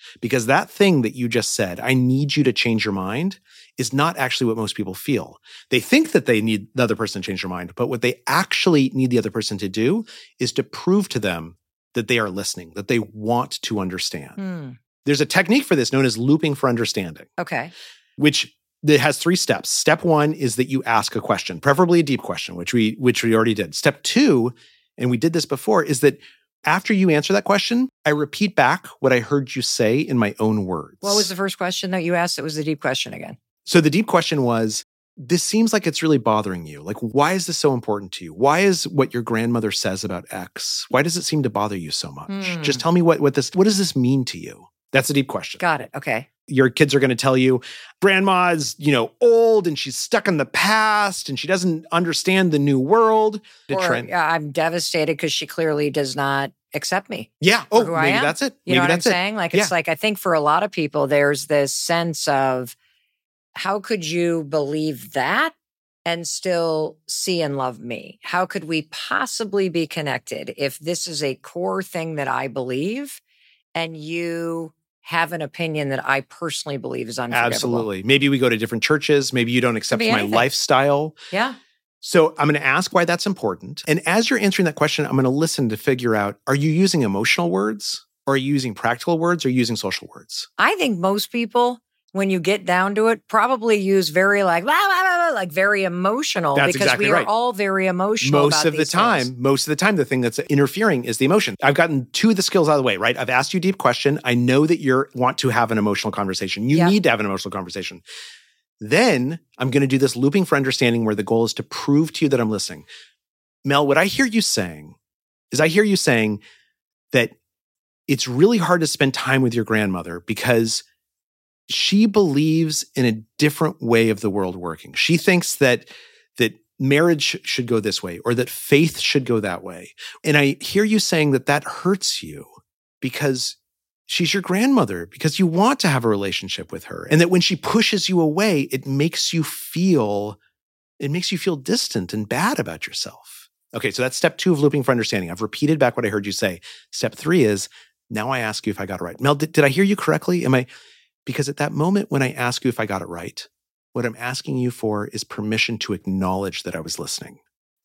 Because that thing that you just said, I need you to change your mind, is not actually what most people feel. They think that they need the other person to change their mind, but what they actually need the other person to do is to prove to them that they are listening, that they want to understand. There's a technique for this known as looping for understanding. Okay. Which it has 3 steps. Step 1 is that you ask a question, preferably a deep question, which we already did. Step 2, and we did this before, is that after you answer that question, I repeat back what I heard you say in my own words. What was the first question that you asked? It was the deep question again. So the deep question was, this seems like it's really bothering you. Like, why is this so important to you? Why is what your grandmother says about X, why does it seem to bother you so much? Just tell me what does this mean to you? That's a deep question. Got it. Okay. Your kids are going to tell you, grandma's, old and she's stuck in the past and she doesn't understand the new world. Or I'm devastated because she clearly does not accept me. Yeah. Oh, maybe that's it. You know what I'm that's it. saying? Like, it's like, I think for a lot of people, there's this sense of, how could you believe that and still see and love me? How could we possibly be connected if this is a core thing that I believe and you have an opinion that I personally believe is unforgivable? Absolutely. Maybe we go to different churches. Maybe you don't accept my lifestyle. Yeah. So I'm going to ask why that's important. And as you're answering that question, I'm going to listen to figure out, are you using emotional words? Or are you using practical words? Or are you using social words? I think most people, when you get down to it, probably use very like very emotional. That's because exactly we are right. all very emotional. Most of the time, the thing that's interfering is the emotion. I've gotten 2 of the skills out of the way, right? I've asked you a deep question. I know that you want to have an emotional conversation. You need to have an emotional conversation. Then I'm going to do this looping for understanding where the goal is to prove to you that I'm listening. Mel, what I hear you saying is that it's really hard to spend time with your grandmother because she believes in a different way of the world working. She thinks that marriage should go this way or that faith should go that way. And I hear you saying that hurts you because she's your grandmother, because you want to have a relationship with her. And that when she pushes you away, it makes you feel distant and bad about yourself. Okay, so that's step 2 of looping for understanding. I've repeated back what I heard you say. Step 3 is, now I ask you if I got it right. Mel, did I hear you correctly? Because at that moment when I ask you if I got it right, what I'm asking you for is permission to acknowledge that I was listening.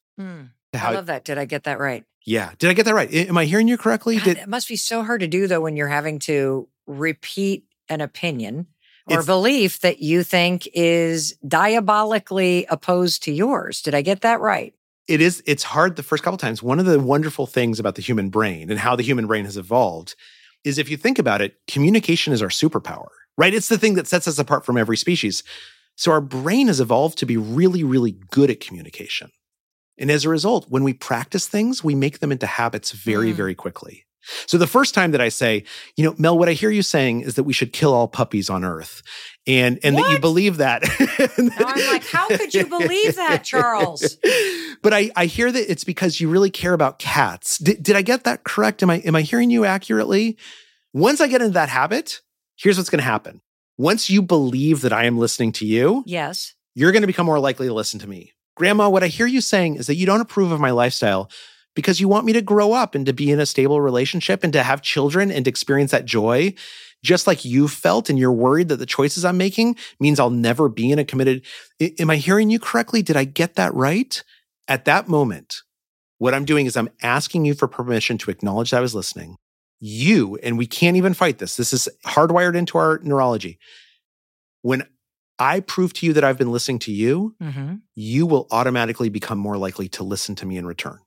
I love that. Did I get that right? Yeah. Did I get that right? Am I hearing you correctly? God, it must be so hard to do, though, when you're having to repeat an opinion or belief that you think is diabolically opposed to yours. Did I get that right? It is. It's hard the first couple of times. One of the wonderful things about the human brain and how the human brain has evolved is, if you think about it, communication is our superpower, right? It's the thing that sets us apart from every species. So our brain has evolved to be really, really good at communication. And as a result, when we practice things, we make them into habits very, very quickly. So the first time that I say, Mel, what I hear you saying is that we should kill all puppies on Earth. And that you believe that. Now I'm like, how could you believe that, Charles? But I hear that it's because you really care about cats. Did I get that correct? Am I hearing you accurately? Once I get into that habit, here's what's going to happen. Once you believe that I am listening to you, yes, you're going to become more likely to listen to me. Grandma, what I hear you saying is that you don't approve of my lifestyle because you want me to grow up and to be in a stable relationship and to have children and to experience that joy, just like you've felt, and you're worried that the choices I'm making means I'll never be in a committed. Am I hearing you correctly? Did I get that right? At that moment, what I'm doing is I'm asking you for permission to acknowledge that I was listening. You, and we can't even fight this. This is hardwired into our neurology. When I prove to you that I've been listening to you, you will automatically become more likely to listen to me in return.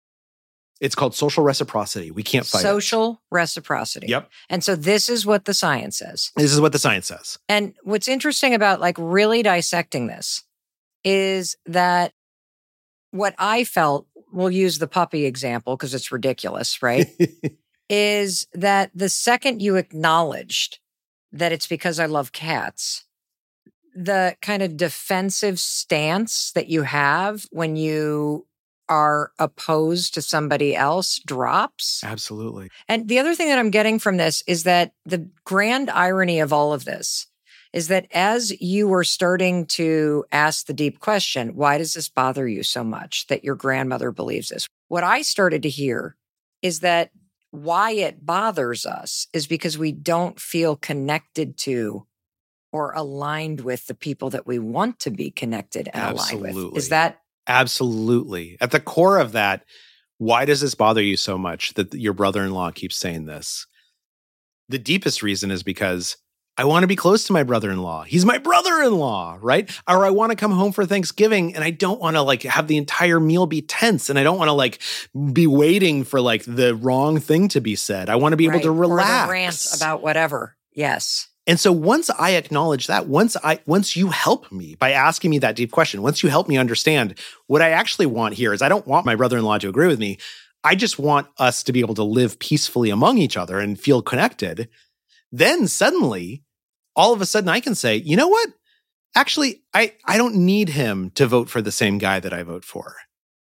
It's called social reciprocity. We can't fight social reciprocity. Yep. And so this is what the science says. This is what the science says. And what's interesting about really dissecting this is that what I felt, we'll use the puppy example because it's ridiculous, right? is that the second you acknowledged that it's because I love cats, the kind of defensive stance that you have when you are opposed to somebody else drops. Absolutely. And the other thing that I'm getting from this is that the grand irony of all of this is that as you were starting to ask the deep question, why does this bother you so much that your grandmother believes this? What I started to hear is that why it bothers us is because we don't feel connected to or aligned with the people that we want to be connected and aligned with. Is that? Absolutely. At the core of that, why does this bother you so much that your brother-in-law keeps saying this? The deepest reason is because I want to be close to my brother-in-law. He's my brother-in-law, right? Or I want to come home for Thanksgiving and I don't want to like have the entire meal be tense and I don't want to like be waiting for like the wrong thing to be said. I want to be able to relax. Or the rant about whatever. Yes. And so once I acknowledge that, once you help me by asking me that deep question, once you help me understand what I actually want here is I don't want my brother-in-law to agree with me. I just want us to be able to live peacefully among each other and feel connected. Then suddenly, all of a sudden I can say, you know what? Actually, I don't need him to vote for the same guy that I vote for.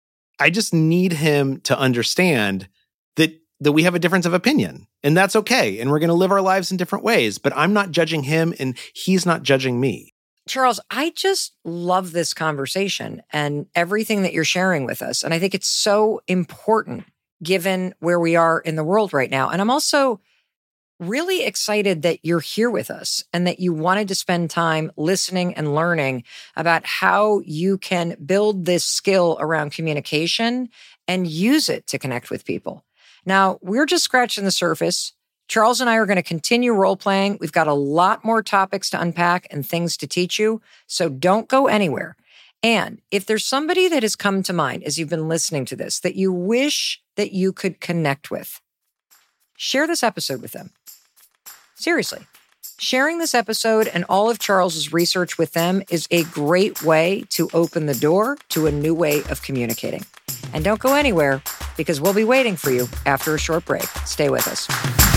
I just need him to understand that we have a difference of opinion. And that's okay. And we're going to live our lives in different ways. But I'm not judging him and he's not judging me. Charles, I just love this conversation and everything that you're sharing with us. And I think it's so important given where we are in the world right now. And I'm also really excited that you're here with us and that you wanted to spend time listening and learning about how you can build this skill around communication and use it to connect with people. Now, we're just scratching the surface. Charles and I are going to continue role-playing. We've got a lot more topics to unpack and things to teach you, so don't go anywhere. And if there's somebody that has come to mind as you've been listening to this that you wish that you could connect with, share this episode with them. Seriously. Sharing this episode and all of Charles's research with them is a great way to open the door to a new way of communicating. And don't go anywhere because we'll be waiting for you after a short break. Stay with us.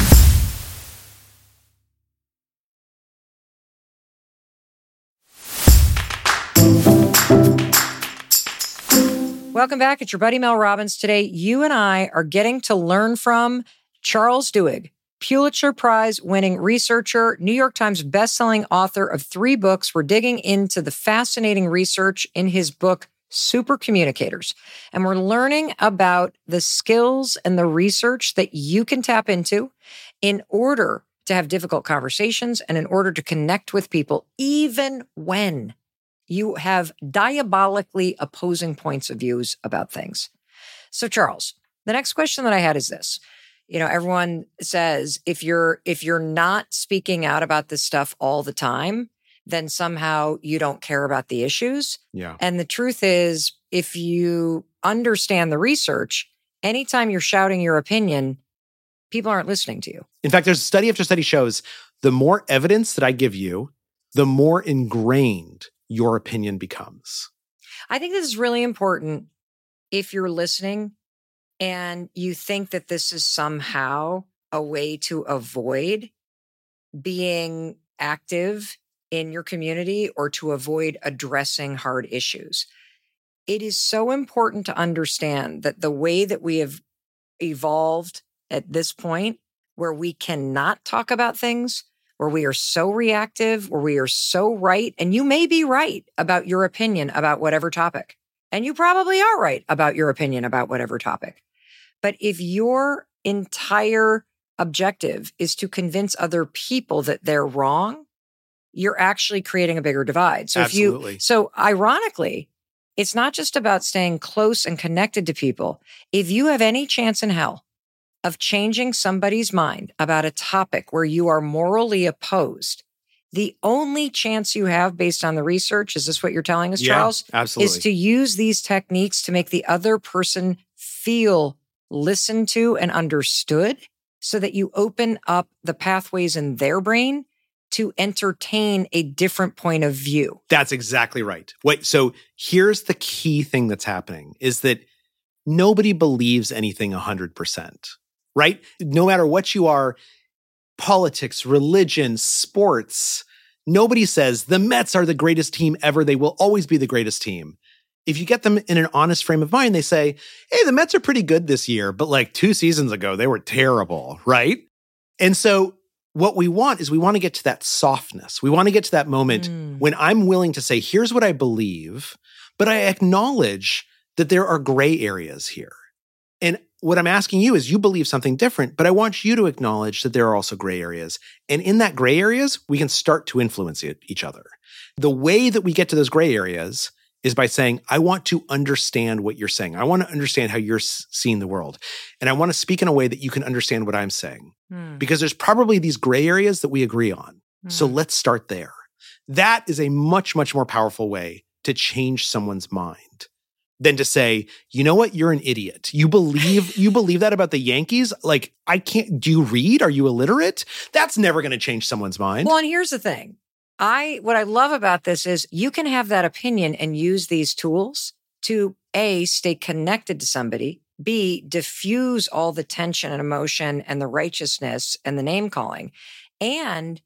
Welcome back. It's your buddy Mel Robbins. Today, you and I are getting to learn from Charles Duhigg, Pulitzer Prize-winning researcher, New York Times bestselling author of 3 books. We're digging into the fascinating research in his book, Super Communicators. And we're learning about the skills and the research that you can tap into in order to have difficult conversations and in order to connect with people, even when you have diabolically opposing points of views about things. So, Charles, the next question that I had is this. You know, everyone says if you're not speaking out about this stuff all the time, then somehow you don't care about the issues. Yeah. And the truth is, if you understand the research, anytime you're shouting your opinion, people aren't listening to you. In fact, there's study after study shows the more evidence that I give you, the more ingrained your opinion becomes. I think this is really important if you're listening and you think that this is somehow a way to avoid being active in your community or to avoid addressing hard issues. It is so important to understand that the way that we have evolved at this point, where we cannot talk about things, where we are so reactive, where we are so right, and you may be right about your opinion about whatever topic, and you probably are right about your opinion about whatever topic. But if your entire objective is to convince other people that they're wrong, you're actually creating a bigger divide. So Absolutely. So ironically, it's not just about staying close and connected to people. If you have any chance in hell of changing somebody's mind about a topic where you are morally opposed, the only chance you have based on the research, is this what you're telling us, Charles? Absolutely. Is to use these techniques to make the other person feel listened to and understood so that you open up the pathways in their brain to entertain a different point of view. That's exactly right. Wait, so here's the key thing that's happening is that nobody believes anything 100%, right? No matter what you are, politics, religion, sports, nobody says the Mets are the greatest team ever. They will always be the greatest team. If you get them in an honest frame of mind, they say, hey, the Mets are pretty good this year, but like 2 seasons ago, they were terrible, right? And so what we want is we want to get to that softness. We want to get to that moment when I'm willing to say, here's what I believe, but I acknowledge that there are gray areas here. And what I'm asking you is you believe something different, but I want you to acknowledge that there are also gray areas. And in that gray areas, we can start to influence each other. The way that we get to those gray areas is by saying, I want to understand what you're saying. I want to understand how you're seeing the world. And I want to speak in a way that you can understand what I'm saying. Because there's probably these gray areas that we agree on. So let's start there. That is a much, much more powerful way to change someone's mind than to say, you know what, you're an idiot. You believe that about the Yankees? Like, do you read? Are you illiterate? That's never going to change someone's mind. Well, and here's the thing. What I love about this is you can have that opinion and use these tools to A, stay connected to somebody, B, diffuse all the tension and emotion and the righteousness and the name calling, and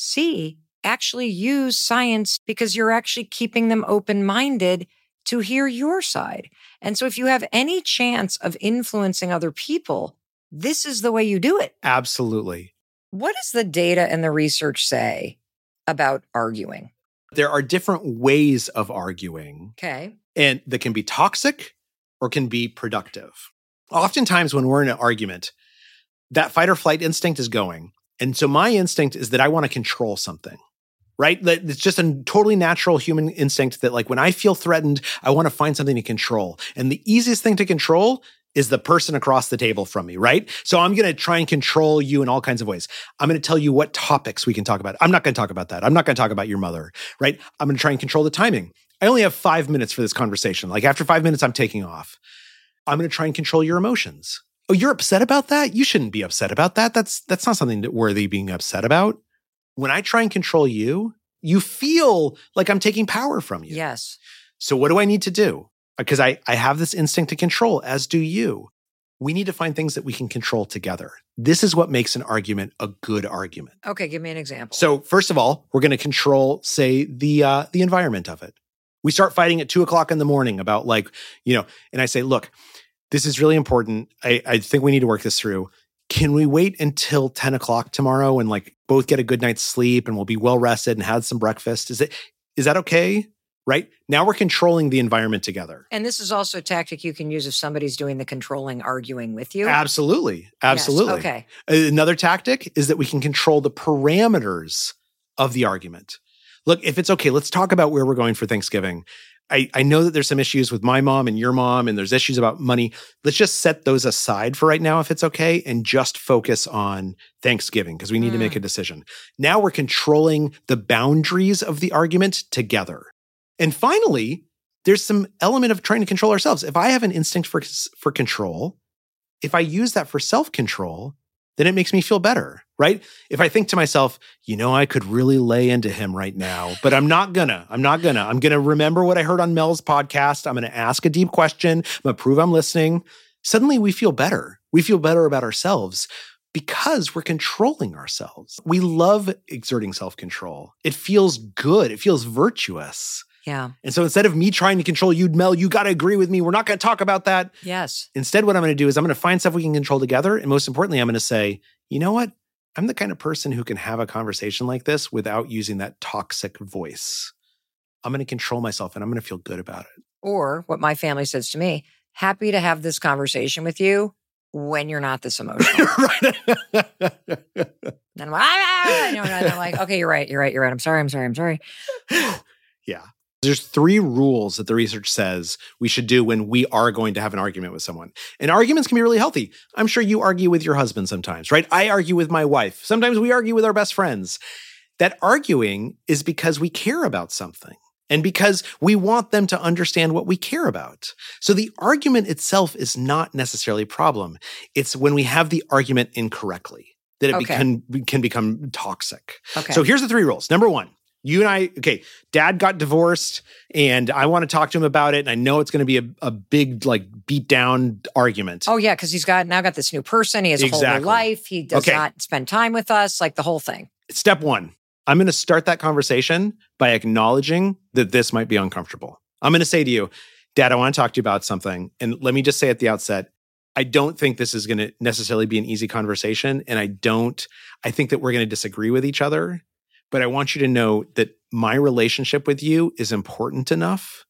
C, actually use science because you're actually keeping them open-minded to hear your side. And so if you have any chance of influencing other people, this is the way you do it. Absolutely. What does the data and the research say about arguing? There are different ways of arguing. Okay. And that can be toxic or can be productive. Oftentimes when we're in an argument, that fight or flight instinct is going. And so my instinct is that I want to control something, right? It's just a totally natural human instinct that like when I feel threatened, I want to find something to control. And the easiest thing to control is the person across the table from me, right? So I'm going to try and control you in all kinds of ways. I'm going to tell you what topics we can talk about. I'm not going to talk about that. I'm not going to talk about your mother, right? I'm going to try and control the timing. I only have 5 minutes for this conversation. Like after 5 minutes, I'm taking off. I'm going to try and control your emotions. Oh, you're upset about that? You shouldn't be upset about that. That's not something that worthy being upset about. When I try and control you, you feel like I'm taking power from you. Yes. So what do I need to do? Because I have this instinct to control, as do you. We need to find things that we can control together. This is what makes an argument a good argument. Okay, give me an example. So first of all, we're going to control, say, the environment of it. We start fighting at 2:00 in the morning about and I say, look, this is really important. I think we need to work this through. Can we wait until 10:00 tomorrow and both get a good night's sleep and we'll be well rested and have some breakfast? Is that okay? Right? Now we're controlling the environment together. And this is also a tactic you can use if somebody's doing the controlling arguing with you. Absolutely. Absolutely. Yes. Okay. Another tactic is that we can control the parameters of the argument. Look, if it's okay, let's talk about where we're going for Thanksgiving. I know that there's some issues with my mom and your mom, and there's issues about money. Let's just set those aside for right now, if it's okay, and just focus on Thanksgiving because we need to make a decision. Now we're controlling the boundaries of the argument together. And finally, there's some element of trying to control ourselves. If I have an instinct for control, if I use that for self-control, then it makes me feel better, right? If I think to myself, I could really lay into him right now, but I'm not gonna. I'm going to remember what I heard on Mel's podcast. I'm going to ask a deep question. I'm going to prove I'm listening. Suddenly we feel better. We feel better about ourselves because we're controlling ourselves. We love exerting self-control. It feels good. It feels virtuous. Yeah. And so instead of me trying to control you, Mel, you got to agree with me. We're not going to talk about that. Yes. Instead, what I'm going to do is I'm going to find stuff we can control together. And most importantly, I'm going to say, you know what? I'm the kind of person who can have a conversation like this without using that toxic voice. I'm going to control myself and I'm going to feel good about it. Or what my family says to me, happy to have this conversation with you when you're not this emotional. Then I'm like, okay, you're right. I'm sorry. Yeah. There's 3 rules that the research says we should do when we are going to have an argument with someone. And arguments can be really healthy. I'm sure you argue with your husband sometimes, right? I argue with my wife. Sometimes we argue with our best friends. That arguing is because we care about something and because we want them to understand what we care about. So the argument itself is not necessarily a problem. It's when we have the argument incorrectly that it can become toxic. Okay. So here's the 3 rules. Number 1. You and I, Dad got divorced and I want to talk to him about it. And I know it's going to be a big, beat down argument. Oh, yeah, because he's now got this new person. He has a whole new life. He does not spend time with us, the whole thing. Step 1, I'm going to start that conversation by acknowledging that this might be uncomfortable. I'm going to say to you, Dad, I want to talk to you about something. And let me just say at the outset, I don't think this is going to necessarily be an easy conversation. And I think that we're going to disagree with each other. But I want you to know that my relationship with you is important enough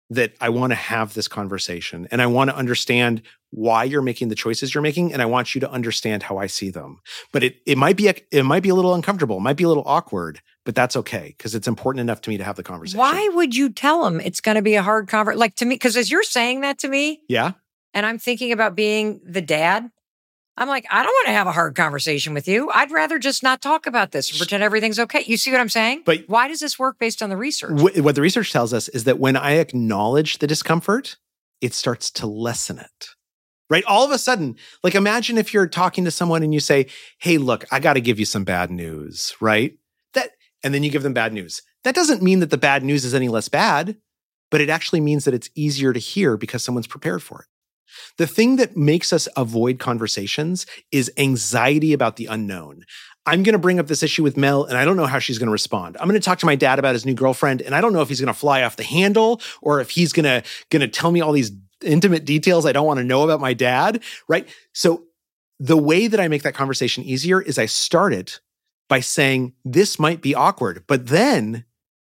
that I want to have this conversation and I want to understand why you're making the choices you're making, and I want you to understand how I see them. But it might be a little uncomfortable, it might be a little awkward, but that's okay because it's important enough to me to have the conversation. Why would you tell him it's going to be a hard conversation? Like to me, because as you're saying that to me, Yeah. and I'm thinking about being the dad, I'm like, I don't want to have a hard conversation with you. I'd rather just not talk about this and pretend everything's okay. You see what I'm saying? But why does this work based on the research? What the research tells us is that when I acknowledge the discomfort, it starts to lessen it. Right? All of a sudden, like imagine if you're talking to someone and you say, hey, look, I got to give you some bad news, right? And then you give them bad news. That doesn't mean that the bad news is any less bad, but it actually means that it's easier to hear because someone's prepared for it. The thing that makes us avoid conversations is anxiety about the unknown. I'm going to bring up this issue with Mel, and I don't know how she's going to respond. I'm going to talk to my dad about his new girlfriend, and I don't know if he's going to fly off the handle or if he's going to tell me all these intimate details I don't want to know about my dad, right? So the way that I make that conversation easier is I start it by saying, this might be awkward, but then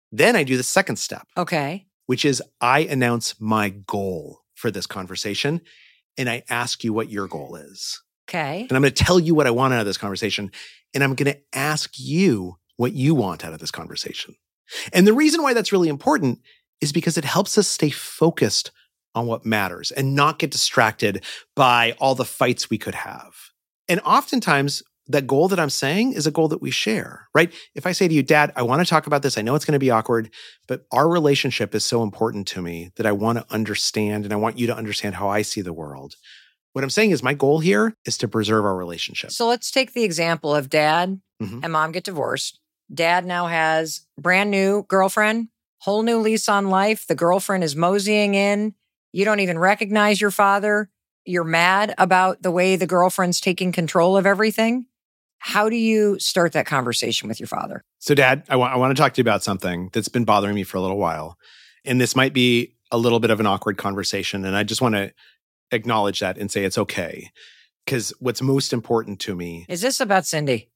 I do the second step. Okay. Which is I announce my goal for this conversation, and I ask you what your goal is. Okay. And I'm going to tell you what I want out of this conversation, and I'm going to ask you what you want out of this conversation. And the reason why that's really important is because it helps us stay focused on what matters and not get distracted by all the fights we could have. And oftentimes, that goal that I'm saying is a goal that we share, right? If I say to you, Dad, I want to talk about this. I know it's going to be awkward, but our relationship is so important to me that I want to understand and I want you to understand how I see the world. What I'm saying is my goal here is to preserve our relationship. So let's take the example of Dad and Mom get divorced. Dad now has brand new girlfriend, whole new lease on life. The girlfriend is moseying in. You don't even recognize your father. You're mad about the way the girlfriend's taking control of everything. How do you start that conversation with your father? So, Dad, I want to talk to you about something that's been bothering me for a little while. And this might be a little bit of an awkward conversation. And I just want to acknowledge that and say it's okay. Because what's most important to me... Is this about Cindy?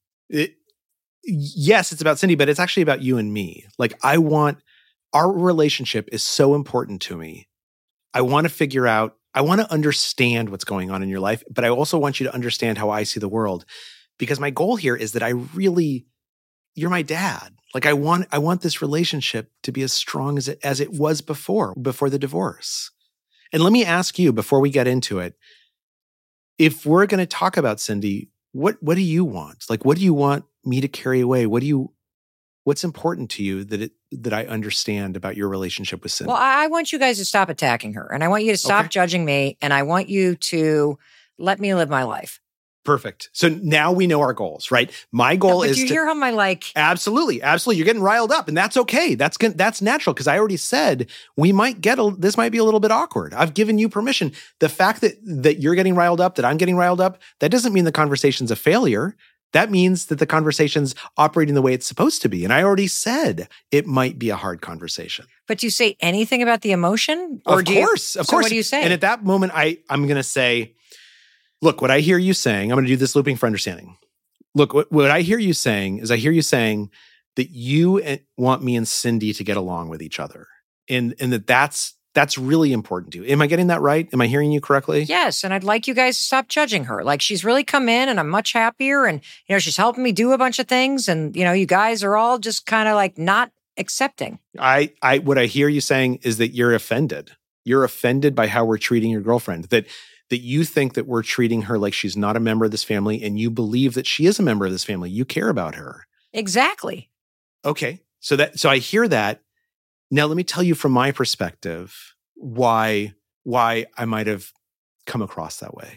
Yes, it's about Cindy, but it's actually about you and me. Like, our relationship is so important to me. I want to understand what's going on in your life, but I also want you to understand how I see the world. Because my goal here is that you're my dad. Like I want this relationship to be as strong as it was before the divorce. And let me ask you before we get into it, if we're going to talk about Cindy, what do you want? Like, what do you want me to carry away? What's important to you that I understand about your relationship with Cindy? Well, I want you guys to stop attacking her, and I want you to stop judging me, and I want you to let me live my life. Perfect. So now we know our goals, right? My goal is you hear how my Absolutely. You're getting riled up, and that's okay. That's natural because I already said this might be a little bit awkward. I've given you permission. The fact that you're getting riled up, that I'm getting riled up, that doesn't mean the conversation's a failure. That means that the conversation's operating the way it's supposed to be. And I already said it might be a hard conversation. But do you say anything about the emotion? Of course. What do you say? And at that moment, I'm going to say, look, what I hear you saying, I'm going to do this looping for understanding. Look, what I hear you saying is that you want me and Cindy to get along with each other. And that's really important to you. Am I getting that right? Am I hearing you correctly? Yes. And I'd like you guys to stop judging her. Like she's really come in and I'm much happier. And, she's helping me do a bunch of things. And, you guys are all just kind of like not accepting. What I hear you saying is that you're offended. You're offended by how we're treating your girlfriend, that you think that we're treating her like she's not a member of this family, and you believe that she is a member of this family. You care about her. Exactly. Okay. So I hear that. Now let me tell you from my perspective why I might have come across that way.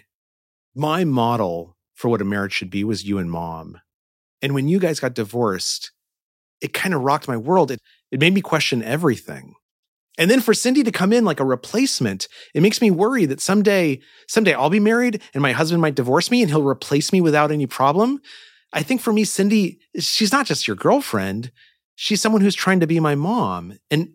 My model for what a marriage should be was you and Mom. And when you guys got divorced, it kind of rocked my world. It made me question everything. And then for Cindy to come in like a replacement, it makes me worry that someday I'll be married and my husband might divorce me and he'll replace me without any problem. I think for me, Cindy, she's not just your girlfriend. She's someone who's trying to be my mom. And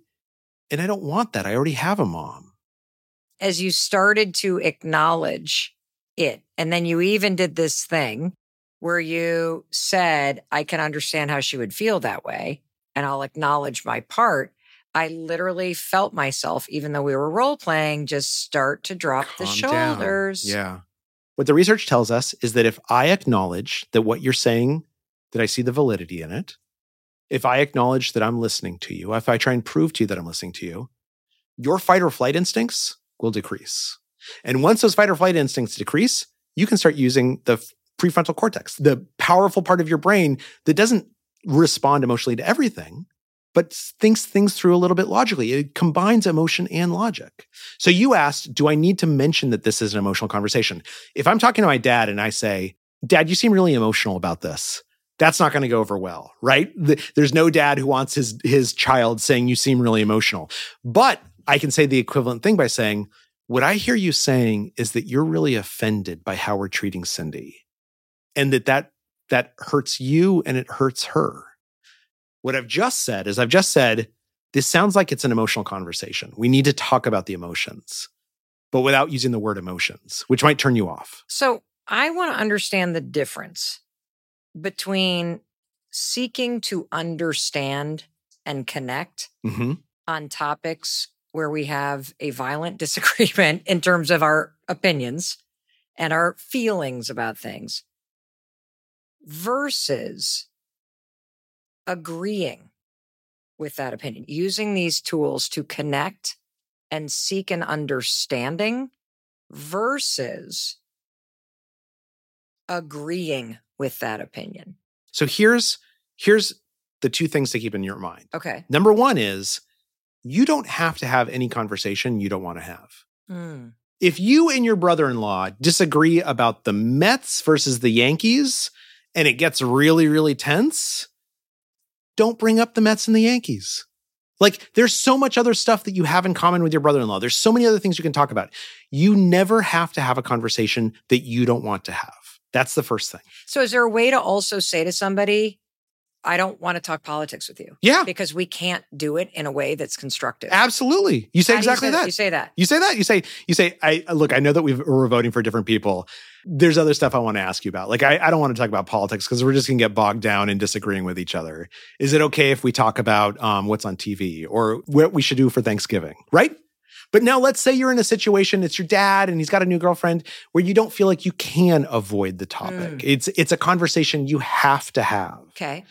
I don't want that. I already have a mom. As you started to acknowledge it, and then you even did this thing where you said, I can understand how she would feel that way, and I'll acknowledge my part. I literally felt myself, even though we were role playing, just start to drop the Calm down. shoulders. Yeah. What the research tells us is that if I acknowledge that what you're saying, that I see the validity in it, if I acknowledge that I'm listening to you, if I try and prove to you that I'm listening to you, your fight or flight instincts will decrease. And once those fight or flight instincts decrease, you can start using the prefrontal cortex, the powerful part of your brain that doesn't respond emotionally to everything, but thinks things through a little bit logically. It combines emotion and logic. So you asked, do I need to mention that this is an emotional conversation? If I'm talking to my dad and I say, Dad, you seem really emotional about this, that's not going to go over well, right? There's no dad who wants his child saying, you seem really emotional. But I can say the equivalent thing by saying, what I hear you saying is that you're really offended by how we're treating Cindy, and that hurts you and it hurts her. What I've just said is this sounds like it's an emotional conversation. We need to talk about the emotions, but without using the word emotions, which might turn you off. So I want to understand the difference between seeking to understand and connect on topics where we have a violent disagreement in terms of our opinions and our feelings about things versus agreeing with that opinion, using these tools to connect and seek an understanding versus agreeing with that opinion. So here's the two things to keep in your mind. Okay. Number one is you don't have to have any conversation you don't want to have. If you and your brother-in-law disagree about the Mets versus the Yankees and it gets really, really tense, don't bring up the Mets and the Yankees. Like, there's so much other stuff that you have in common with your brother-in-law. There's so many other things you can talk about. You never have to have a conversation that you don't want to have. That's the first thing. So is there a way to also say to somebody, I don't want to talk politics with you? Yeah. Because we can't do it in a way that's constructive. Absolutely. You say exactly that. You say that. You say that. You say, I know that we're voting for different people. There's other stuff I want to ask you about. Like, I don't want to talk about politics because we're just going to get bogged down in disagreeing with each other. Is it okay if we talk about what's on TV or what we should do for Thanksgiving? Right? But now let's say you're in a situation, it's your dad and he's got a new girlfriend where you don't feel like you can avoid the topic. It's a conversation you have to have. Okay.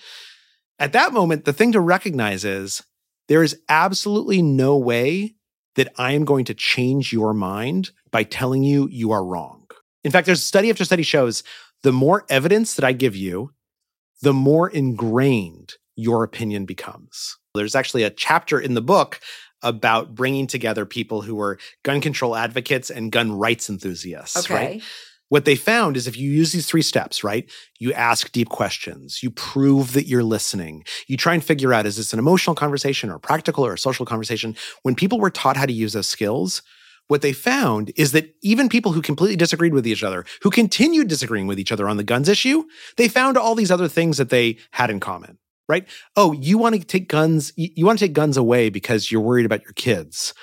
At that moment, the thing to recognize is there is absolutely no way that I am going to change your mind by telling you you are wrong. In fact, there's study after study shows the more evidence that I give you, the more ingrained your opinion becomes. There's actually a chapter in the book about bringing together people who were gun control advocates and gun rights enthusiasts. Okay. Right? What they found is if you use these 3 steps, right? You ask deep questions. You prove that you're listening. You try and figure out, is this an emotional conversation or practical or a social conversation? When people were taught how to use those skills, what they found is that even people who completely disagreed with each other, who continued disagreeing with each other on the guns issue, they found all these other things that they had in common. Right? Oh, you want to take guns away because you're worried about your kids.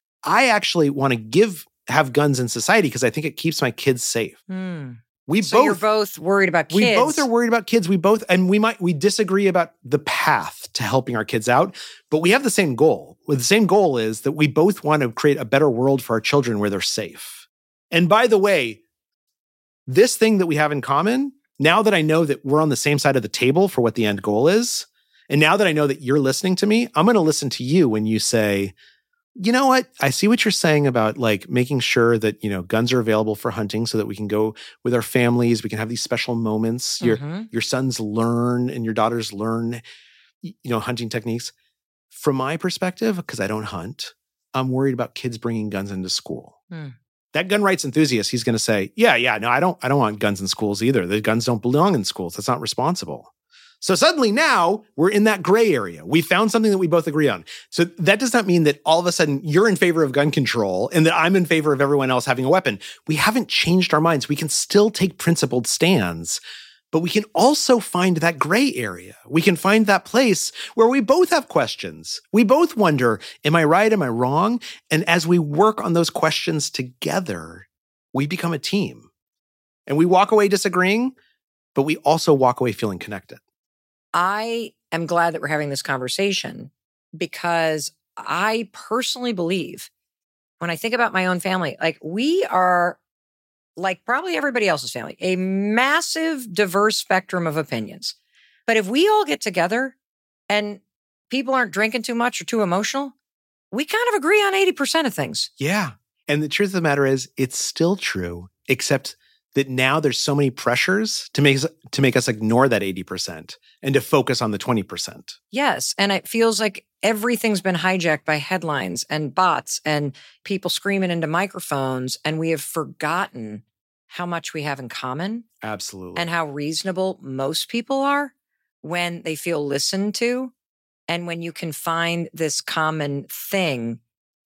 I actually want to have guns in society because I think it keeps my kids safe. You're both worried about kids. We both are worried about kids. We disagree about the path to helping our kids out, but we have the same goal. The same goal is that we both want to create a better world for our children where they're safe. And by the way, this thing that we have in common, now that I know that we're on the same side of the table for what the end goal is, and now that I know that you're listening to me, I'm going to listen to you when you say, you know what? I see what you're saying about like making sure that, guns are available for hunting so that we can go with our families. We can have these special moments. Your sons learn and your daughters learn, hunting techniques. From my perspective, because I don't hunt, I'm worried about kids bringing guns into school. That gun rights enthusiast, he's going to say, no, I don't want guns in schools either. The guns don't belong in schools. That's not responsible. So suddenly now we're in that gray area. We found something that we both agree on. So that does not mean that all of a sudden you're in favor of gun control and that I'm in favor of everyone else having a weapon. We haven't changed our minds. We can still take principled stands, but we can also find that gray area. We can find that place where we both have questions. We both wonder, am I right? Am I wrong? And as we work on those questions together, we become a team. And we walk away disagreeing, but we also walk away feeling connected. I am glad that we're having this conversation because I personally believe when I think about my own family, like we are like probably everybody else's family, a massive diverse spectrum of opinions. But if we all get together and people aren't drinking too much or too emotional, we kind of agree on 80% of things. Yeah. And the truth of the matter is, it's still true, except that now there's so many pressures to make us ignore that 80% and to focus on the 20%. Yes. And it feels like everything's been hijacked by headlines and bots and people screaming into microphones. And we have forgotten how much we have in common. Absolutely. And how reasonable most people are when they feel listened to. And when you can find this common thing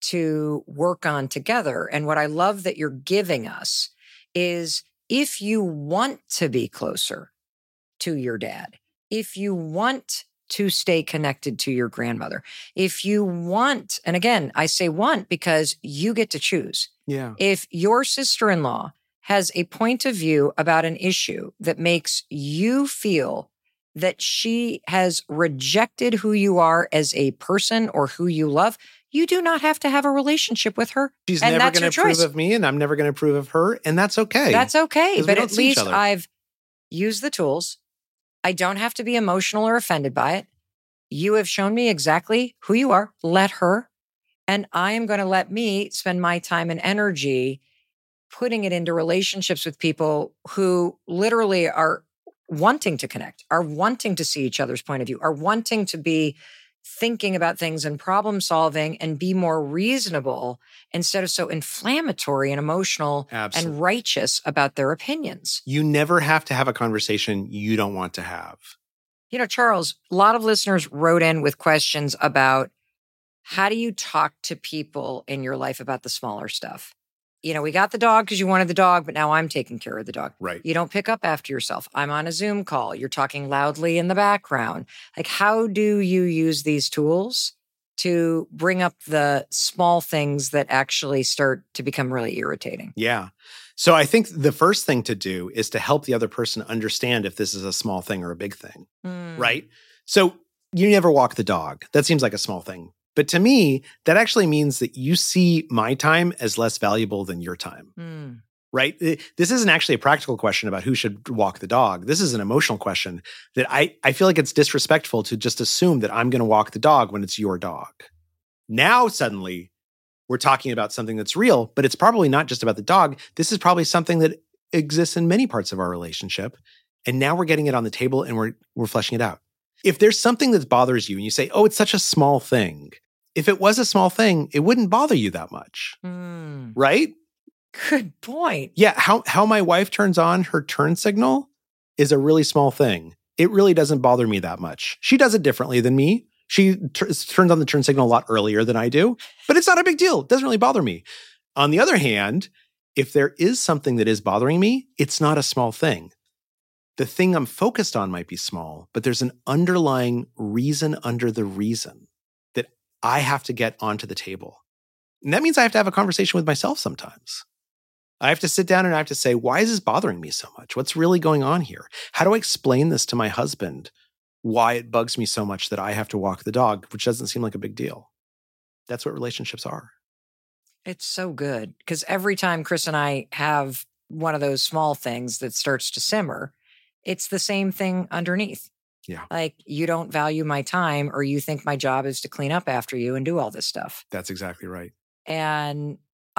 to work on together. And what I love that you're giving us is if you want to be closer to your dad, if you want to stay connected to your grandmother, if you want, and again, I say want because you get to choose. Yeah. If your sister-in-law has a point of view about an issue that makes you feel that she has rejected who you are as a person or who you love, you do not have to have a relationship with her. She's and never going to approve of me, and I'm never going to approve of her, and that's okay. That's okay. But at least other. I've used the tools. I don't have to be emotional or offended by it. You have shown me exactly who you are. Let her. And I am going to let me spend my time and energy putting it into relationships with people who literally are wanting to connect, are wanting to see each other's point of view, are wanting to be thinking about things and problem solving and be more reasonable instead of so inflammatory and emotional Absolutely. and righteous about their opinions. You never have to have a conversation you don't want to have. You know, Charles, a lot of listeners wrote in with questions about how do you talk to people in your life about the smaller stuff? You know, we got the dog because you wanted the dog, but now I'm taking care of the dog. Right. You don't pick up after yourself. I'm on a Zoom call. You're talking loudly in the background. Like, how do you use these tools to bring up the small things that actually start to become really irritating? Yeah. So I think the first thing to do is to help the other person understand if this is a small thing or a big thing, right? So you never walk the dog. That seems like a small thing. But to me, that actually means that you see my time as less valuable than your time, right? This isn't actually a practical question about who should walk the dog. This is an emotional question that I feel like it's disrespectful to just assume that I'm going to walk the dog when it's your dog. Now, suddenly, we're talking about something that's real, but it's probably not just about the dog. This is probably something that exists in many parts of our relationship. And now we're getting it on the table and we're fleshing it out. If there's something that bothers you and you say, oh, it's such a small thing. If it was a small thing, it wouldn't bother you that much, right? Good point. Yeah, how my wife turns on her turn signal is a really small thing. It really doesn't bother me that much. She does it differently than me. She turns on the turn signal a lot earlier than I do, but it's not a big deal. It doesn't really bother me. On the other hand, if there is something that is bothering me, it's not a small thing. The thing I'm focused on might be small, but there's an underlying reason under the reason that I have to get onto the table. And that means I have to have a conversation with myself sometimes. I have to sit down and I have to say, why is this bothering me so much? What's really going on here? How do I explain this to my husband? Why it bugs me so much that I have to walk the dog, which doesn't seem like a big deal. That's what relationships are. It's so good because every time Chris and I have one of those small things that starts to simmer, it's the same thing underneath. Yeah. Like, you don't value my time, or you think my job is to clean up after you and do all this stuff. That's exactly right. And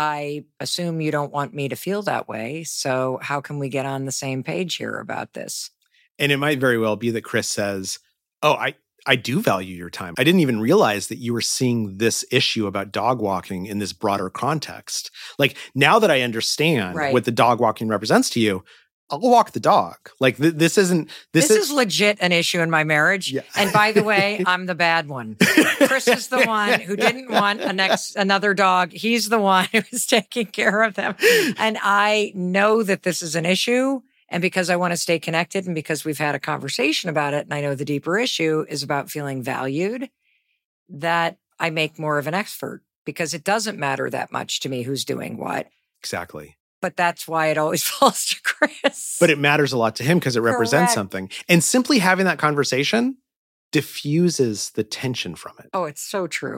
I assume you don't want me to feel that way. So how can we get on the same page here about this? And it might very well be that Chris says, oh, I do value your time. I didn't even realize that you were seeing this issue about dog walking in this broader context. Like, now that I understand what the dog walking represents to you, I'll walk the dog. Like, this isn't... This is legit an issue in my marriage. Yeah. And by the way, I'm the bad one. Chris is the one who didn't want another dog. He's the one who's taking care of them. And I know that this is an issue. And because I want to stay connected and because we've had a conversation about it, and I know the deeper issue is about feeling valued, that I make more of an effort because it doesn't matter that much to me who's doing what. Exactly. But that's why it always falls to Chris. But it matters a lot to him because it represents something. And simply having that conversation diffuses the tension from it. Oh, it's so true.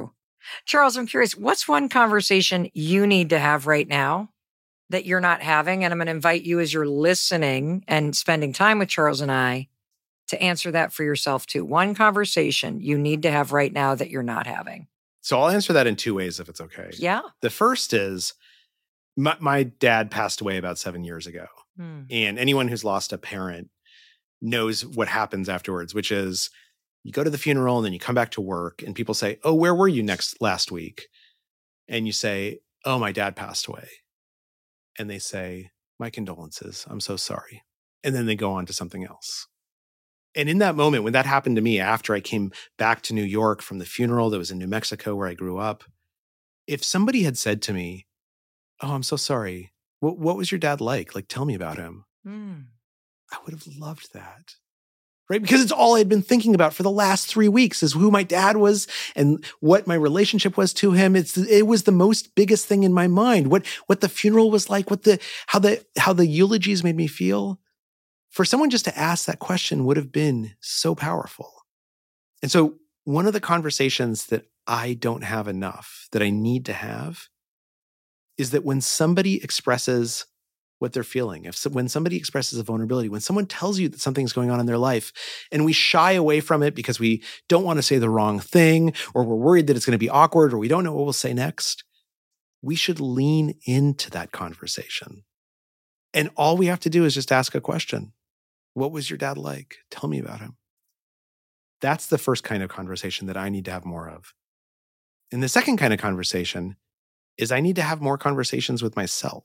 Charles, I'm curious, what's one conversation you need to have right now that you're not having? And I'm going to invite you, as you're listening and spending time with Charles and I, to answer that for yourself too. One conversation you need to have right now that you're not having. So I'll answer that in two ways if it's okay. Yeah. The first is my dad passed away about 7 years ago. And anyone who's lost a parent knows what happens afterwards, which is you go to the funeral and then you come back to work and people say, "Oh, where were you last week?" And you say, "Oh, my dad passed away." And they say, "My condolences. I'm so sorry." And then they go on to something else. And in that moment, when that happened to me after I came back to New York from the funeral that was in New Mexico where I grew up, if somebody had said to me, "Oh, I'm so sorry. What was your dad like? Like, tell me about him." I would have loved that. Right? Because it's all I'd been thinking about for the last 3 weeks is who my dad was and what my relationship was to him. It was the most biggest thing in my mind. What the funeral was like, how the eulogies made me feel. For someone just to ask that question would have been so powerful. And so one of the conversations that I don't have enough, that I need to have, is that when somebody expresses what they're feeling, when somebody expresses a vulnerability, when someone tells you that something's going on in their life and we shy away from it because we don't want to say the wrong thing, or we're worried that it's going to be awkward, or we don't know what we'll say next, we should lean into that conversation. And all we have to do is just ask a question. What was your dad like? Tell me about him. That's the first kind of conversation that I need to have more of. And the second kind of conversation is I need to have more conversations with myself.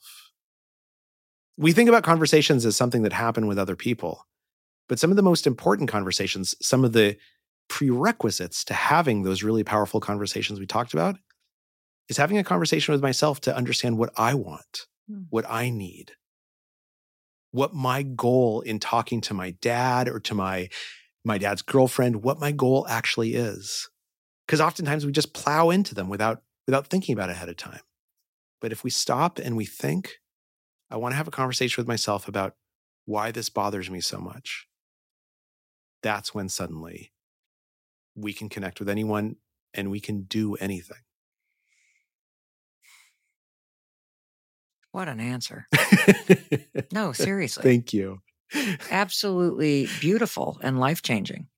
We think about conversations as something that happen with other people, but some of the most important conversations, some of the prerequisites to having those really powerful conversations we talked about, is having a conversation with myself to understand what I want, what I need, what my goal in talking to my dad or to my dad's girlfriend, what my goal actually is. Because oftentimes we just plow into them without thinking about it ahead of time. But if we stop and we think, I want to have a conversation with myself about why this bothers me so much. That's when suddenly we can connect with anyone and we can do anything. What an answer. No, seriously. Thank you. Absolutely beautiful and life-changing.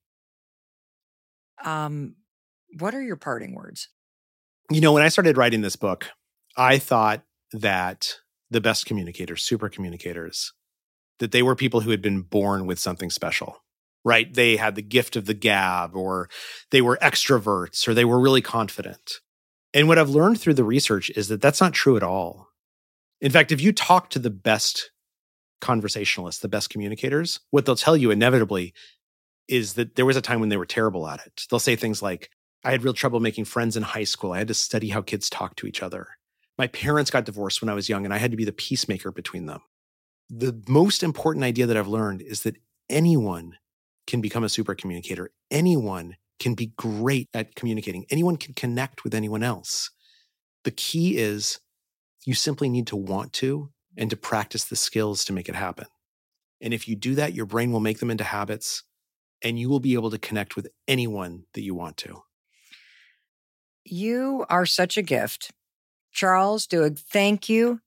What are your parting words? You know, when I started writing this book, I thought that the best communicators, super communicators, that they were people who had been born with something special, right? They had the gift of the gab, or they were extroverts, or they were really confident. And what I've learned through the research is that that's not true at all. In fact, if you talk to the best conversationalists, the best communicators, what they'll tell you inevitably is that there was a time when they were terrible at it. They'll say things like, I had real trouble making friends in high school. I had to study how kids talk to each other. My parents got divorced when I was young, and I had to be the peacemaker between them. The most important idea that I've learned is that anyone can become a super communicator. Anyone can be great at communicating. Anyone can connect with anyone else. The key is you simply need to want to and to practice the skills to make it happen. And if you do that, your brain will make them into habits, and you will be able to connect with anyone that you want to. You are such a gift. Charles Duhigg, thank you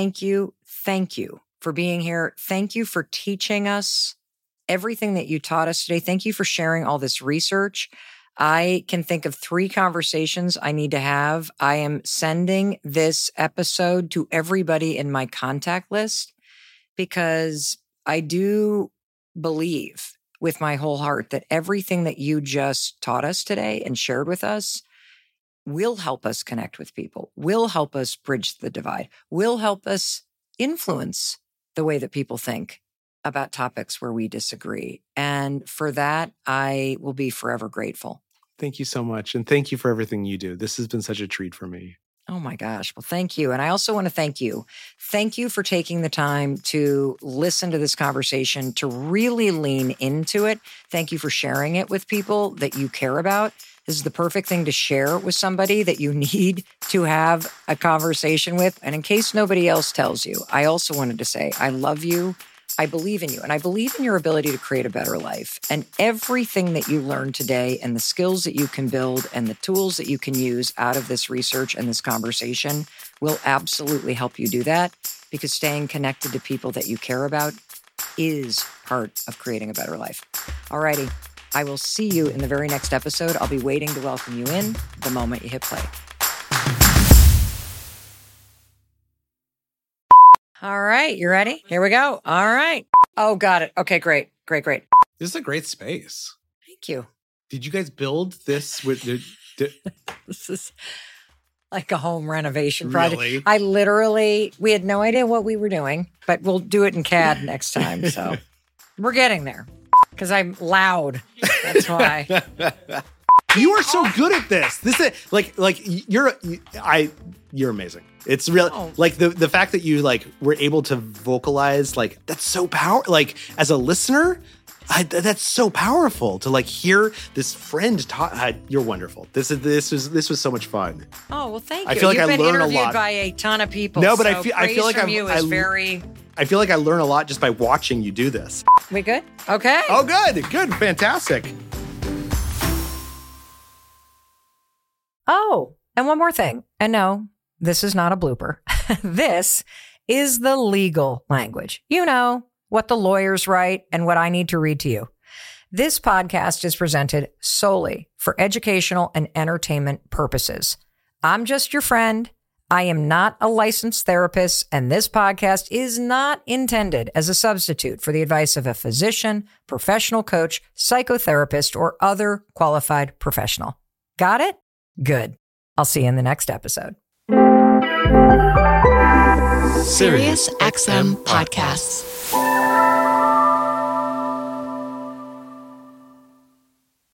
for being here. Thank you for teaching us everything that you taught us today. Thank you for sharing all this research. I can think of 3 conversations I need to have. I am sending this episode to everybody in my contact list because I do believe with my whole heart that everything that you just taught us today and shared with us will help us connect with people, will help us bridge the divide, will help us influence the way that people think about topics where we disagree. And for that, I will be forever grateful. Thank you so much. And thank you for everything you do. This has been such a treat for me. Oh my gosh. Well, thank you. And I also want to thank you. Thank you for taking the time to listen to this conversation, to really lean into it. Thank you for sharing it with people that you care about. This is the perfect thing to share with somebody that you need to have a conversation with. And in case nobody else tells you, I also wanted to say, I love you. I believe in you, and I believe in your ability to create a better life. And everything that you learned today and the skills that you can build and the tools that you can use out of this research and this conversation will absolutely help you do that, because staying connected to people that you care about is part of creating a better life. Alrighty, I will see you in the very next episode. I'll be waiting to welcome you in the moment you hit play. All right, you ready? Here we go. All right. Oh, got it. Okay, great. This is a great space. Thank you. Did you guys build this with... This is like a home renovation project. Really? We had no idea what we were doing, but we'll do it in CAD next time. So we're getting there because I'm loud. That's why. You are so good at this. This is you're amazing. It's real. Like the fact that you like were able to vocalize, like that's so like as a listener, that's so powerful to like hear this friend talk. You're wonderful. This was so much fun. Oh, well, thank you. I feel like You've I been learn a interviewed lot by a ton of people. No, but so I feel like I feel like I learn a lot just by watching you do this. We good? Okay. Oh, good, fantastic. Oh, and one more thing. And no, this is not a blooper. This is the legal language. You know, what the lawyers write and what I need to read to you. This podcast is presented solely for educational and entertainment purposes. I'm just your friend. I am not a licensed therapist, and this podcast is not intended as a substitute for the advice of a physician, professional coach, psychotherapist, or other qualified professional. Got it? Good. I'll see you in the next episode. SiriusXM Podcasts.